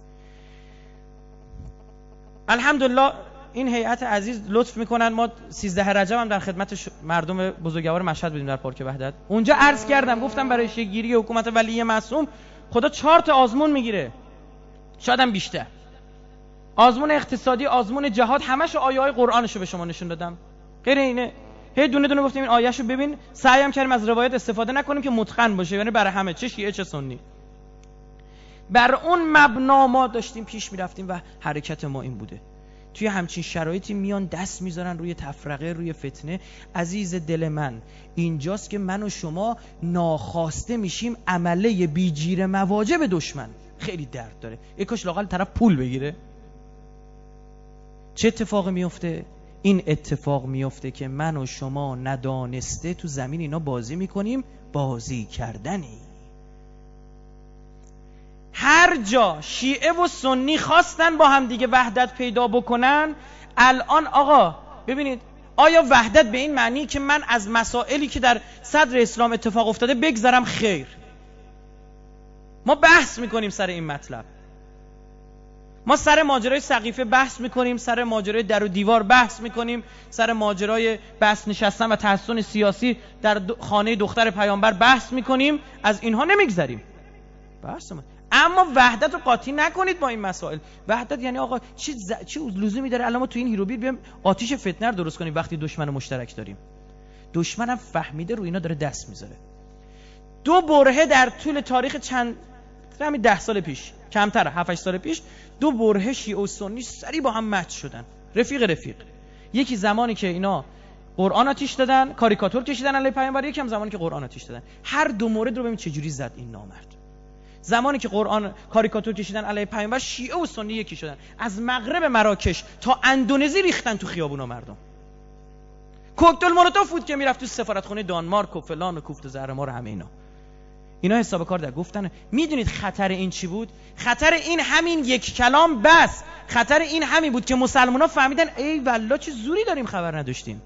الحمدلله این هیئت عزیز لطف میکنن. ما 13 رجب هم در خدمت مردم بزرگوار مشهد بودیم در پارک وحدت. اونجا عرض کردم، گفتم برای شکل‌گیری حکومت ولی معصوم خدا 4 تا آزمون میگیره، شاید هم بیشتر. آزمون اقتصادی، آزمون جهاد، همش آیه‌های قرآنشو به شما نشون دادم. غیر اینه هی دونه دونه گفتیم این آیه‌شو ببین. سعی هم کردیم از روایت استفاده نکنیم که متقن باشه، یعنی برای همه، چه شیعه چه سنی. بر اون مبنا ما داشتیم پیش میرفتیم و حرکت ما این بوده. توی همچین شرایطی میان دست میذارن روی تفرقه، روی فتنه. عزیز دل من، اینجاست که من و شما ناخواسته میشیم عمله بیجیر مواجب دشمن. خیلی درد داره. یکاش لااقل طرف پول بگیره. چه اتفاقی میفته؟ این اتفاق میفته که من و شما ندانسته تو زمین اینا بازی میکنیم، بازی کردنی. هر جا شیعه و سنی خواستن با هم دیگه وحدت پیدا بکنن، الان آقا ببینید، آیا وحدت به این معنی که من از مسائلی که در صدر اسلام اتفاق افتاده بگذرم؟ خیر. ما بحث میکنیم سر این مطلب. ما سر ماجرای سقیفه بحث میکنیم، سر ماجرای در و دیوار بحث میکنیم، سر ماجرای بحث نشستن و تحصن سیاسی در خانه دختر پیامبر بحث میکنیم. از اینها نمیگذریم. بحث ما. اما وحدت رو قاطی نکنید با این مسائل. وحدت یعنی آقا چه لزومی داره الان ما تو این هیروبیر بیام آتش فتنه رو درست کنیم وقتی دشمن مشترک داریم؟ دشمنم فهمیده رو اینا داره دست میذاره. 2 برهه در طول تاریخ چند همین 10 سال پیش، کمتره 7-8 سال پیش، 2 برهه شیعه و سنی سری با هم مچ شدن، رفیق. یکی زمانی که اینا قرآن آتش دادن، کاریکاتور کشیدن علیه پیامبر، یکم زمانی که قرآن آتش دادن. هر 2 مورد رو ببین چه جوری زد این نامرد. زمانی که قرآن کاریکاتور کشیدن علیه پیامبر، شیعه و سنی یکی شدن، از مغرب مراکش تا اندونزی ریختن تو خیابونا مردم. کوکتل مولوتوف بود که میرفت تو سفارتخونه دانمارک و فلان و کوفت و زهرمار و همه اینا حساب کار در گفتن. میدونید خطر این چی بود؟ خطر این همین یک کلام بس. خطر این همین بود که مسلمان‌ها فهمیدن ای والله چه زوری داریم خبر نداشتیم.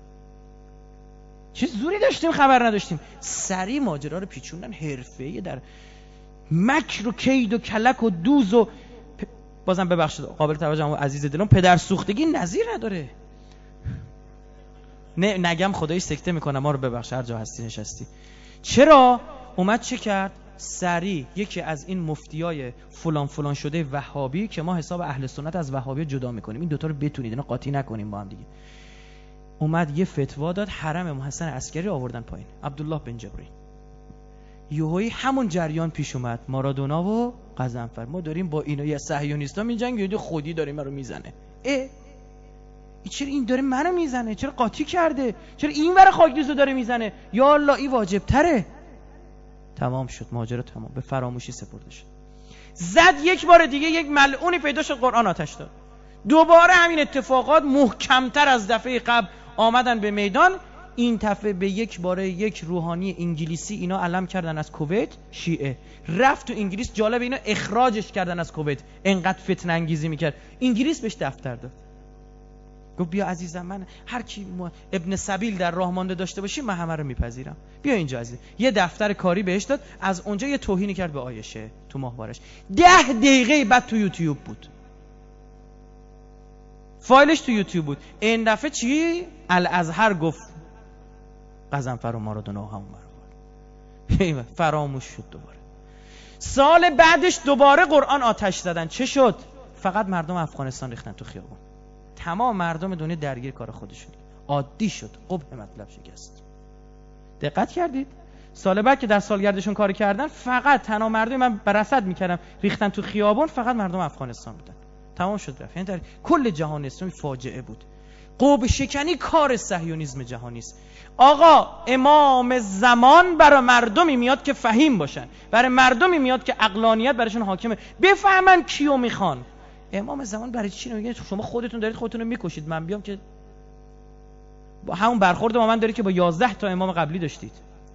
چه زوری داشتیم خبر نداشتیم. سری ماجرا رو پیچوندن حرفه‌ای در مکر و کید و کلک و دوز و بازم ببخشید قابل توجه هم عزیز دلم، پدر سوختگی نظیر نداره. نگم خدایی سکته میکنم، ما رو ببخش هر جا هستی نشستی. چرا اومد چه کرد؟ سری یکی از این مفتیای فلان شده وهابی که ما حساب اهل سنت از وهابی جدا میکنیم، این دوتا رو بتونید اینا قاطی نکنیم با هم دیگه، اومد یه فتوا داد، حرم محسن عسکری آوردن پایین، عبدالله بن جبرین. یهویی همون جریان پیش اومد، مارادونا و قزنفر. ما داریم با اینا یا صهیونیستا میجنگیم، خودی داره منو میزنه. چرا این داره منو میزنه؟ چرا قاطی کرده؟ چرا این ور خاکریزو داره میزنه؟ یا الله این واجب تره. تمام شد ماجرا، تمام به فراموشی سپرده شد. زد یک بار دیگه، یک ملعونی پیدا شد، قرآن آتش داد. دوباره همین اتفاقات محکمتر از دفعه قبل آمدن به میدان. این دفعه به یک باره یک روحانی انگلیسی اینا علم کردن از کویت، شیعه رفت تو انگلیس. جالب اینا اخراجش کردن از کویت، انقدر فتنه انگیزی میکرد. انگلیس بهش دفتر داد، گفت بیا عزیزم، من هر کی ابن سبیل در راه مانده داشته باشی من همه رو میپذیرم، بیا اینجا عزیز. یه دفتر کاری بهش داد. از اونجا یه توهینی کرد به عایشه تو ماهوارش. 10 دقیقه بعد تو یوتیوب بود، فایلش تو یوتیوب بود. این دفعه چی؟ الازهر گفت قزنفر و مارادونا همون مرد. فراموش شد. دوباره سال بعدش دوباره قرآن آتش زدن. چه شد؟ فقط مردم افغانستان ریختن تو خیابون. تمام مردم دنیا درگیر کار خودشون، عادی شد. قبح مطلب شکست. دقت کردید؟ سال بعد که در سالگردشون کار کردن، فقط تنها مردم، من برصد میکردم ریختن تو خیابون، فقط مردم افغانستان بودن. تمام شد رفت. یعنی در کل جهان اسلامی فاجعه بود. قوب شکنی کار صهیونیسم جهانی است. آقا امام زمان برای مردمی میاد که فهیم باشن، برای مردمی میاد که عقلانیت براشون حاکمه، بفهمن کیو میخوان. امام زمان برای چی میگه شما خودتون دارید خودتون رو میکشید، من بیام که با همون برخورد با من دارید که با 11 تا امام قبلی داشتید.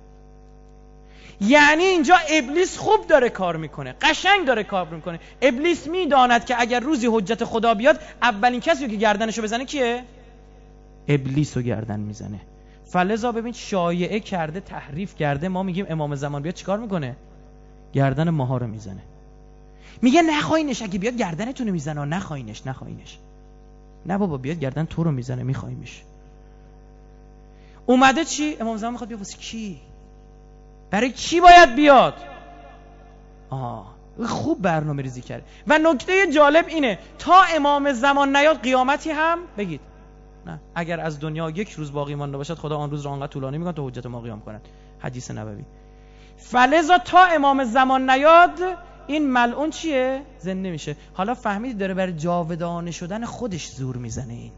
یعنی اینجا ابلیس خوب داره کار میکنه، قشنگ داره کار میکنه. ابلیس میداند که اگر روزی حجت خدا بیاد اولین کسی که گردنشو بزنه کیه؟ ابلیس رو گردن میزنه. فلذا ببین شایعه کرده، تحریف کرده، ما میگیم امام زمان بیاد چیکار میکنه؟ گردن ماها رو میزنه. میگه نخواینش، اگه بیاد گردنتون رو میزنه، نخواینش. نه بابا بیاد گردن تو رو میزنه، میخوایمش. اومده چی؟ امام زمان میخواد بیاد واسه کی؟ برای چی باید بیاد؟ خوب برنامه ریزی کرده. و نکته جالب اینه تا امام زمان نیاد قیامتی هم بگید نه، اگر از دنیا یک روز باقی مانده باشد خدا آن روز را انقدر طولانی میکنه تا حجت ما قیام کند. حدیث نبوی. فلذا تا امام زمان نیاد این ملعون چیه؟ زنده میشه. حالا فهمیدید داره برای جاودانه شدن خودش زور میزنه.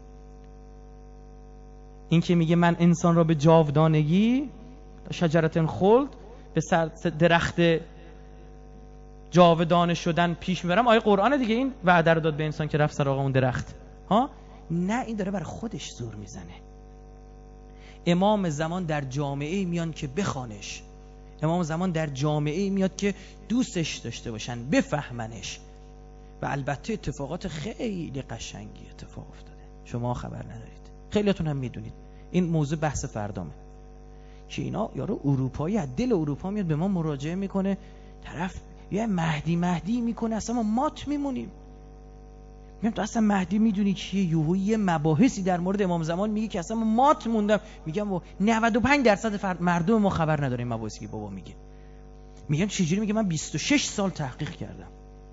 این که میگه من انسان را به جاودانگی شجرة خلد، به درخت جاودانه شدن پیش میبرم. آیه قرآن دیگه این وعده رو داد به انسان که رفت سراغ اون درخت. نه، این داره برای خودش زور میزنه. امام زمان در جامعه میان که بخوانش. امام زمان در جامعه میاد که دوستش داشته باشن، بفهمنش. و البته اتفاقات خیلی قشنگی اتفاق افتاده، شما خبر ندارید، خیلیاتون هم میدونید. این موضوع بحث فردامه که اینا یارو اروپایی از دل اروپا میاد به ما مراجعه میکنه، طرف یه مهدی میکنه، اصلا ما مات میمونیم. میگم تو اصلا مهدی میدونی کیه؟ یه مباحثی در مورد امام زمان میگه که اصلا ما مات موندم. میگم 95% مردم ما خبر نداره این مباحثی که بابا میگه. میگم چجوری؟ میگه من 26 سال تحقیق کردم.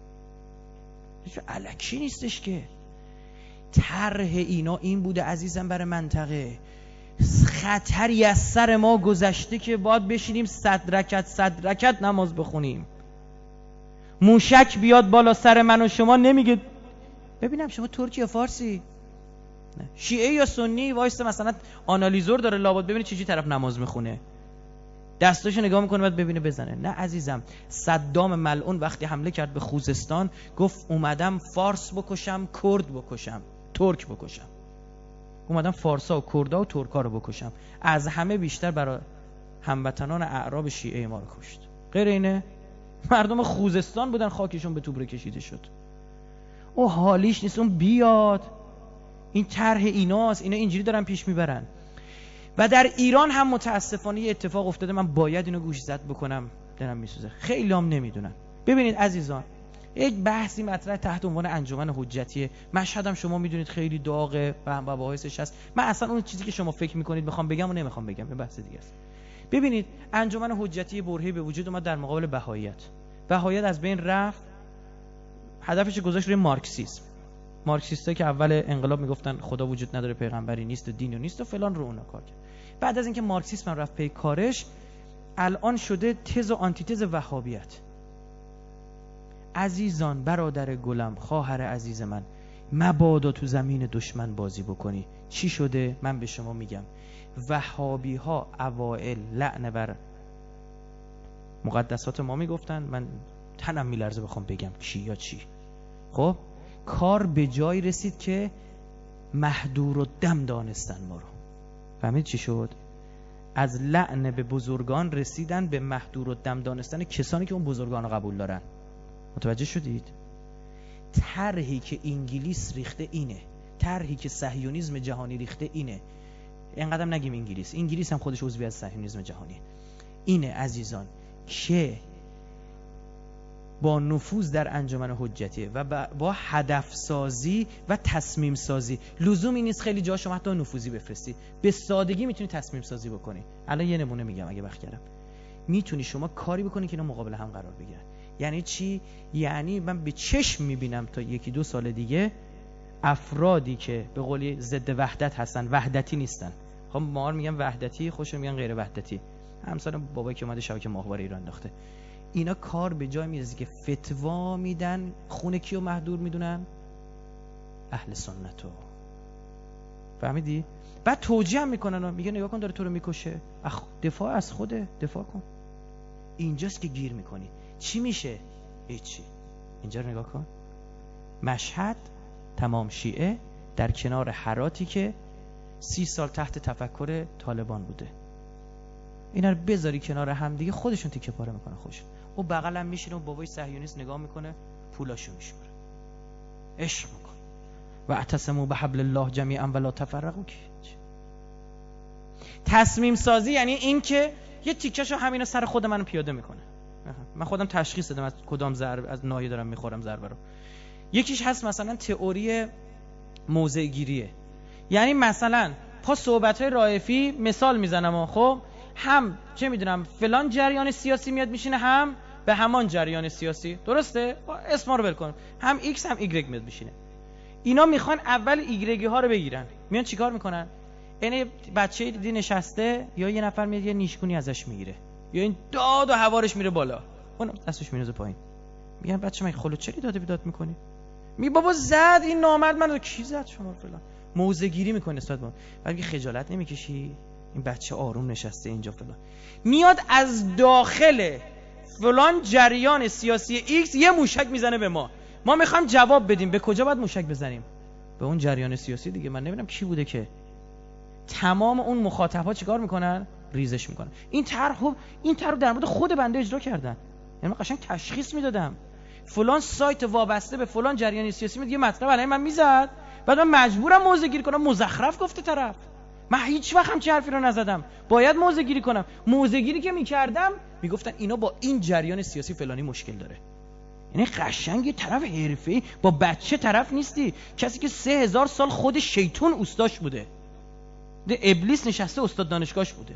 الکی نیستش که. طرح اینا این بوده عزیزم برای منطقه. خطری از سر ما گذشته که باید بشینیم 100 رکعت نماز بخونیم. موشک بیاد بالا سر من و شما نمیگه ببینم شما ترکی یا فارسی، نه شیعه یا سنی، وایسته مثلا آنالیزور داره لابد ببینه چجوری طرف نماز میخونه، دستاشو نگاه میکنه بعد ببینه بزنه. نه عزیزم، صدام ملعون وقتی حمله کرد به خوزستان گفت اومدم فارس بکشم، کرد بکشم، ترک بکشم. اومدم فارسا و کردا و ترکا رو بکشم. از همه بیشتر برای هموطنان اعراب شیعه ما رو کشت. غیر اینه مردم خوزستان بودن خاکشون به توبره کشیده شد. او حالیش نیست اون بیاد. این طرح ایناست، اینا اینجوری دارن پیش میبرن. و در ایران هم متاسفانه یه اتفاق افتاده، من باید اینو گوش زد بکنم، دلم میسوزه، خیلی هم نمیدونن. ببینید عزیزان، یک بحثی مطرح تحت عنوان انجمن حجتیه. مشهد هم شما میدونید خیلی داغه و مباحثش هست. من اصلا اون چیزی که شما فکر میکنید بخوام بگم و نمیخوام بگم، به بحث دیگه است. ببینید انجمن حجتی برهه‌ای به وجود اومد در مقابل بهاییت. بهاییت از بین رفت، هدفش گذاشت روی مارکسیسم. مارکسیستایی که اول انقلاب میگفتن خدا وجود نداره، پیغمبری نیست و دینی نیست و فلان، رو اونا کار کرد. بعد از اینکه مارکسیسم رفت پی کارش، الان شده تز و آنتیتز وهابیت. عزیزان، برادر گلم، خواهر عزیز من، مبادا تو زمین دشمن بازی بکنی. چی شده؟ من به شما میگم. وهابی ها اوائل لعنه بر مقدسات ما میگفتن، من تنم میلرزه بخوام بگم چی یا چی. خب کار به جای رسید که مهدور و دم دانستن ما رو. فهمید چی شد؟ از لعن به بزرگان رسیدن به مهدور و دم دانستن کسانی که اون بزرگان رو قبول دارن. متوجه شدید؟ طرحی که انگلیس ریخته اینه، طرحی که صهیونیسم جهانی ریخته اینه. اینقدرم نگیم انگلیس هم خودش عضوی از صهیونیسم جهانی اینه عزیزان، که با نفوذ در انجمن حجتیه و با هدف سازی و تصمیم سازی. لزومی نیست خیلی جا شما حتی نفوذی بفرستی، به سادگی میتونی تصمیم سازی بکنی. الان یه نمونه میگم اگه وقت کردم. میتونی شما کاری بکنی که اینا مقابل هم قرار بگیرن. یعنی چی؟ یعنی من به چشم میبینم تا 1-2 سال دیگه افرادی که به قولی ضد وحدت هستن، وحدتی نیستن. خب ما میگم وحدتی، خوشم میگن غیر وحدتی. همسال بابایی که اومده شبکه ماهواره ایران انداخته. اینا کار به جای میرسه که فتوا میدن. خون کیو محدور میدونن؟ اهل سنتو. فهمیدی؟ بعد توجیه هم میکنن، میگه نگاه کن داره تو رو میکشه، دفاع از خوده، دفاع کن. اینجاست که گیر میکنی. چی میشه؟ هیچی. اینجا رو نگاه کن. مشهد تمام شیعه در کنار هراتی که 30 سال تحت تفکر طالبان بوده. اینا رو بذاری کنار هم دیگه خودشون تیکه پاره میکنن خودشون. او بغل هم میشینه و بابای صهیونیست نگاه میکنه، پولاشو میشوره، عشق میکنه. و اعتصموا بحبل الله جمیعا ولا تفرقوا. تصمیم سازی یعنی این که یه تیکه‌شو همینا سر خود منو پیاده میکنه. من خودم تشخیص دادم از کدام ضرب از ناحیه دارم میخورم ضربه رو. یکیش هست مثلا تئوری موضع گیریه. یعنی مثلا پا صحبت‌های رائفی مثال میزنم، خب هم چه میدونم فلان جریان سیاسی میاد میشینه هم به همان جریان سیاسی، درسته؟ اسما رو ول کن، هم ایکس هم ایگرگ میاد میشینه. اینا میخوان اول ایگرگی ها رو بگیرن. میان چیکار میکنن؟ یعنی بچه‌ای دیدی نشسته، یا یه نفر میاد یه نیشگونی ازش میگیره، یا این داد و هوارش میره بالا، اون دستش میندازه پایین. میگن بچه من خلوچری داد و بیداد میکنی؟ می بابا زد این نامرد منو. کی زد شما فلان؟ موضع گیری میکنه نسبت به اون. بعد میگه خجالت نمیکشی؟ این بچه آروم نشسته اینجا فلان. میاد از داخل فلان جریان سیاسی ایکس یه موشک میزنه به ما. ما میخوایم جواب بدیم، به کجا باید موشک بزنیم؟ به اون جریان سیاسی دیگه. من نمیدونم کی بوده که تمام اون مخاطب‌ها چیکار میکنن؟ ریزش میکنن. این طرح رو در مورد خود بنده اجرا کردن. یعنی من قشنگ تشخیص میدادم فلان سایت وابسته به فلان جریان سیاسی میاد یه مطلب علی من میزد، بعد من مجبورم موضع گیری کنم. مزخرف گفته طرف. من هیچ وقت همچین حرفی رو نزدم. باید موضع گیری کنم. موضع گیری که میکردم میگفتن اینا با این جریان سیاسی فلانی مشکل داره. یعنی قشنگ یه طرف حرفه‌ای، با بچه طرف نیستی. کسی که 3000 سال خود شیطون اوستاش بوده، ابلیس نشسته استاد دانشگاهش بوده.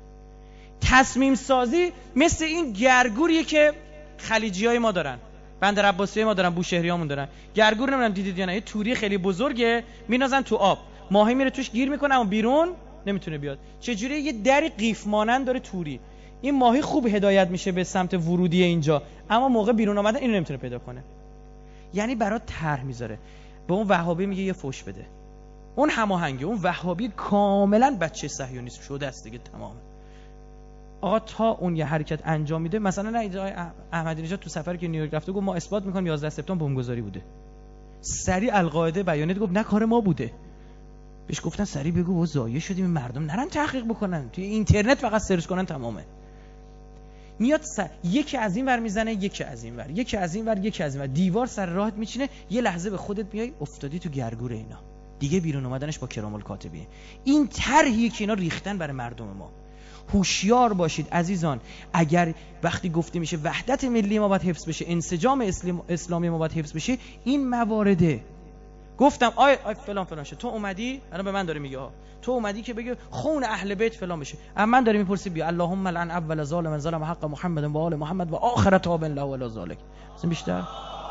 تصمیم سازی مثل این گرگوریه که خلیجیای ما دارن، بندر عباسیای ما دارن، بوشهریامون دارن. گرگور نمیدونم دیدید یا نه، یه توری خیلی بزرگه، میندازن تو آب، ماهی میره توش گیر میکنه اما بیرون نمیتونه بیاد. چجوری؟ یه دری قیف مانند داره توری. این ماهی خوب هدایت میشه به سمت ورودی اینجا، اما موقع بیرون اومدن اینو نمیتونه پیدا کنه. یعنی برات طرح میذاره. به اون وهابی میگه یه فوش بده. اون هماهنگه. اون وهابی کاملا بچه صهیونیسم شده است دیگه، تمام. آقا تا اون یه حرکت انجام میده، مثلا نه احمدی نژاد تو سفری که نیویورک رفته گفت ما اثبات میکنیم 11 سپتامبر بمبگذاری بوده. سریع القاعده بیانیه گفت نه کار ما بوده. بهش گفتن سریع بگو و ضایع شدیم، مردم نرن تحقیق بکنن، توی اینترنت فقط سرچ کنن تمامه. میاد یکی از این ور میزنه، یکی از این ور، یکی از این ور، یکی از این ور، دیوار سر راهت میچینه. یه لحظه به خودت میای افتادی تو گرگور اینا دیگه. بیرون اومدنش با کرام الکاتبین. این طرحی که اینا ریختن برای مردم ما. هوشیار باشید عزیزان. اگر وقتی گفته میشه وحدت ملی ما باید حفظ بشه، انسجام اسلامی ما باید حفظ بشه، این موارده. گفتم آی فلان شد، تو اومدی الان به من داره میگه تو اومدی که بگه خون اهل بیت فلان بشه، اما من داره میپرسی بیا اللهم لعن اول ظالم ظلم حق محمد و آل محمد و آخر تاب لا ولا ذلک. مثلا بیشتر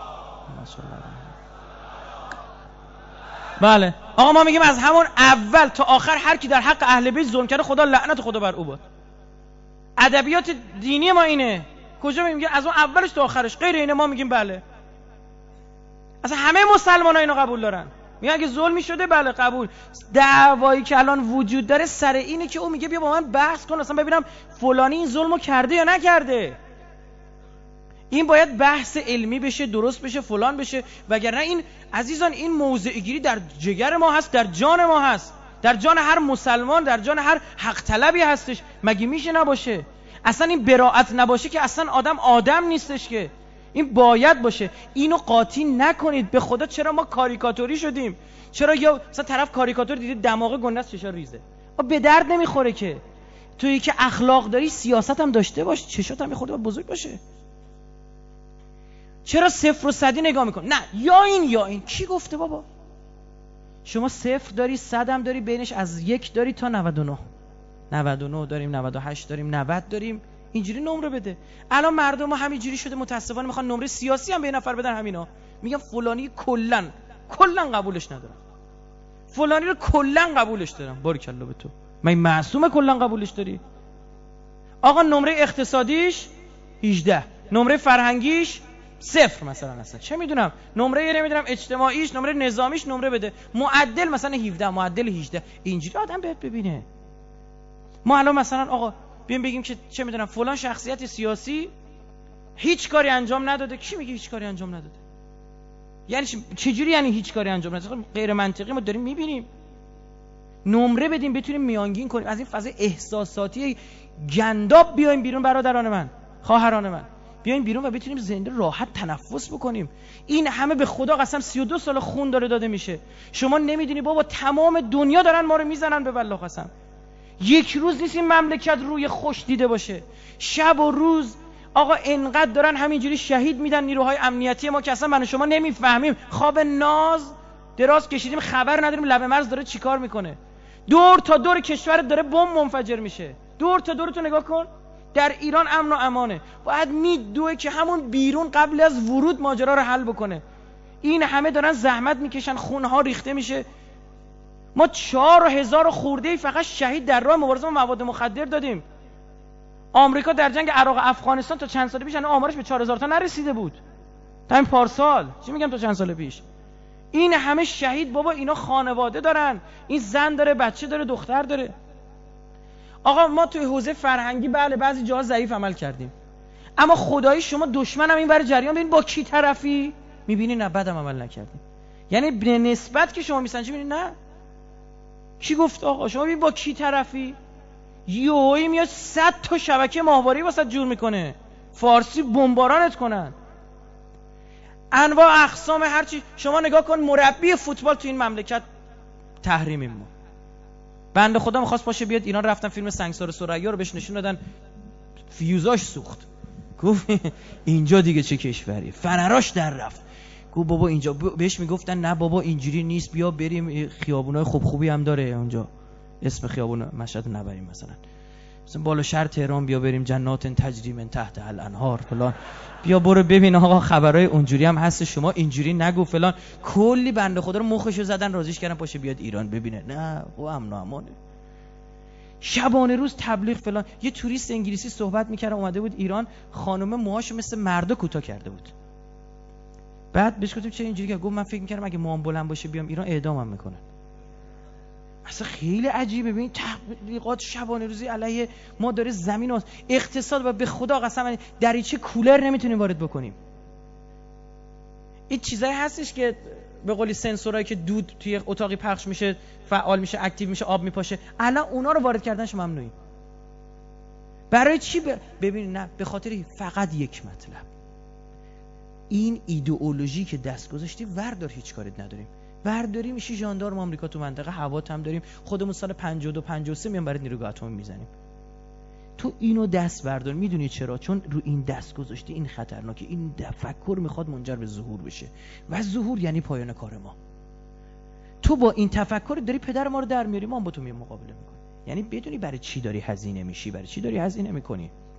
بله. آقا ما میگیم از همون اول تا آخر هر کی در حق اهل بیت ظلم کرده خدا لعنت خدا بر او باد. ادبیات دینی ما اینه. کجا میگیم از اون اولش تا آخرش؟ غیر اینه ما میگیم بله. اصلا همه مسلمان‌ها اینو قبول دارن. میگن اگه ظلمی شده بله قبول. دعوایی که الان وجود داره سر اینه که او میگه بیا با من بحث کن اصلا ببینم فلانی این ظلمو کرده یا نکرده. این باید بحث علمی بشه، درست بشه، فلان بشه، وگرنه این عزیزان این موضع گیری در جگر ما هست، در جان ما هست، در جان هر مسلمان، در جان هر حق طلبی هستش. مگه میشه نباشه؟ اصلا این براءت نباشه که اصلا آدم نیستش که. این باید باشه. اینو قاطی نکنید به خدا. چرا ما کاریکاتوری شدیم؟ چرا یا مثلا طرف کاریکاتور دیدید دماغ گنده چشا ریزه؟ به درد نمیخوره که. تویی که اخلاق داری سیاست هم داشته باش، چشات هم خودت بزرگ باشه. چرا 0 و 100 نگاه میکن؟ نه یا این کی گفته بابا؟ شما 0 داری، 100 هم داری، بینش از 1 داری تا 99 داریم، 98 داریم، 90 داریم. اینجوری نمره بده. الان مردم ما همینجوری شده متاسفانه میخوان نمره سیاسی هم به نفر بدن. همینا میگن فلانی کلا قبولش ندارم، فلانی رو کلا قبولش دارم. باریکلا به تو. من معصومه کلا قبولش داری؟ آقا نمره اقتصادیش 18، نمره فرهنگیش صفر مثلا، اصلا چه میدونم نمره نمیدونم اجتماعیش، نمره نظامیش نمره بده، معدل مثلا 17، معدل 18. اینجوری آدم بهت ببینه. ما الان مثلا آقا بیایم بگیم که چه میدونم فلان شخصیت سیاسی هیچ کاری انجام نداده. کی میگه هیچ کاری انجام نداده؟ یعنی چجوری یعنی هیچ کاری انجام نداده؟ غیر منطقی. ما داریم میبینیم. نمره بدیم بتونیم میانگین کنیم از این فضای احساساتی گنداب بیایم بیرون. برادران من، خواهران من، بیایم بیرون و بتونیم زنده راحت تنفس بکنیم. این همه به خدا قسم 32 سال خون داره داده میشه. شما نمیدونی بابا تمام دنیا دارن ما رو میزنن به والله قسم. یک روز نیست این مملکت روی خوش دیده باشه. شب و روز آقا انقدر دارن همینجوری شهید میدن نیروهای امنیتی ما که اصلا من و شما نمیفهمیم. خواب ناز دراز کشیدیم خبر نداریم لب مرز داره چیکار میکنه. دور تا دور کشور داره بمب منفجر میشه. دور تا دور تو نگاه کن. در ایران امن و امانه. باید میدوه که همون بیرون قبل از ورود ماجرا رو حل بکنه. این همه دارن زحمت میکشن، خونها ریخته میشه. ما 4000 خورده فقط شهید در راه مبارزه با مواد مخدر دادیم. آمریکا در جنگ عراق افغانستان تا چند سال پیش آمارش به 4000 تا نرسیده بود. تا این پارسال، چی میگم تا چند سال پیش. این همه شهید بابا، اینا خانواده دارن. این زن داره، بچه داره، دختر داره. آقا ما توی حوزه فرهنگی بله بعضی جاها ضعیف عمل کردیم، اما خدایی شما دشمنم این ور جریان ببین با کی طرفی، میبینی نه بدم عمل نکردیم. یعنی به نسبت که شما میسنجی میبینی نه کی گفت آقا، شما ببین با کی طرفی. یوهی میاد 100 تا شبکه ماهواره‌ای واسه جور میکنه، فارسی بمبارانت کنن، انواع اقسام هرچی. شما نگاه کن مربی فوتبال تو این مملکت تحریمیم ما. بنده خدا می‌خواست باشه بیاد ایران، رفتن فیلم سنگسار ثریا رو بهش نشون دادن، فیوزاش سوخت. گفت اینجا دیگه چه کشوریه، فنراش در رفت. گفت بابا اینجا بهش میگفتن نه بابا اینجوری نیست، بیا بریم خیابونای خوبی هم داره اونجا، اسم خیابون مشهد نبریم مثلا بالا شهر تهران، بیا بریم جنات تجری من تحت الانهار فلان، بیا برو ببین آقا خبرای اونجوری هم هست، شما اینجوری نگو فلان. کلی بنده خدا رو مخشو زدن، راضیش کردن پاشه بیاد ایران ببینه. نه او امن و امانه. شبانه روز تبلیغ فلان. یه توریست انگلیسی صحبت میکرد اومده بود ایران، خانم موهاشو مثل مردا کوتاه کرده بود. بعد بهش گفتم چه اینجوری؟ گفت من فکر میکردم اگه موام بلند باشه بیام ایران اعدامم میکنن. اصلا خیلی عجیبه. ببین تبلیغات شبانه روزی علیه ما داره زمین و اقتصاد، و به خدا قسم دریچه کولر نمیتونیم وارد بکنیم. این چیزایی هستش که به قولی سنسورایی که دود توی اتاقی پخش میشه، فعال میشه، اکتیو میشه، آب میپاشه، الان اونا رو وارد کردنش ممنوعی. برای چی؟ ببین نه، به خاطر فقط یک مطلب، این ایدئولوژی که دست گذاشتی وردار، هیچ کاریت نداریم. ورداری میشی ژاندارم آمریکا تو منطقه، هوات هم داریم، خودمون سال 52 53 میام برای نیروگاه اتمی میزنیم. تو اینو دست بردار. میدونی چرا؟ چون رو این دست گذاشتی. این خطرناکه. این تفکر میخواد منجر به ظهور بشه و ظهور یعنی پایان کار ما. تو با این تفکر داری پدر ما رو در میاری، ما هم با تو مقابله میکنیم. یعنی بدونی برای چی داری هزینه میشی، برای چی داری هزینه میکنی.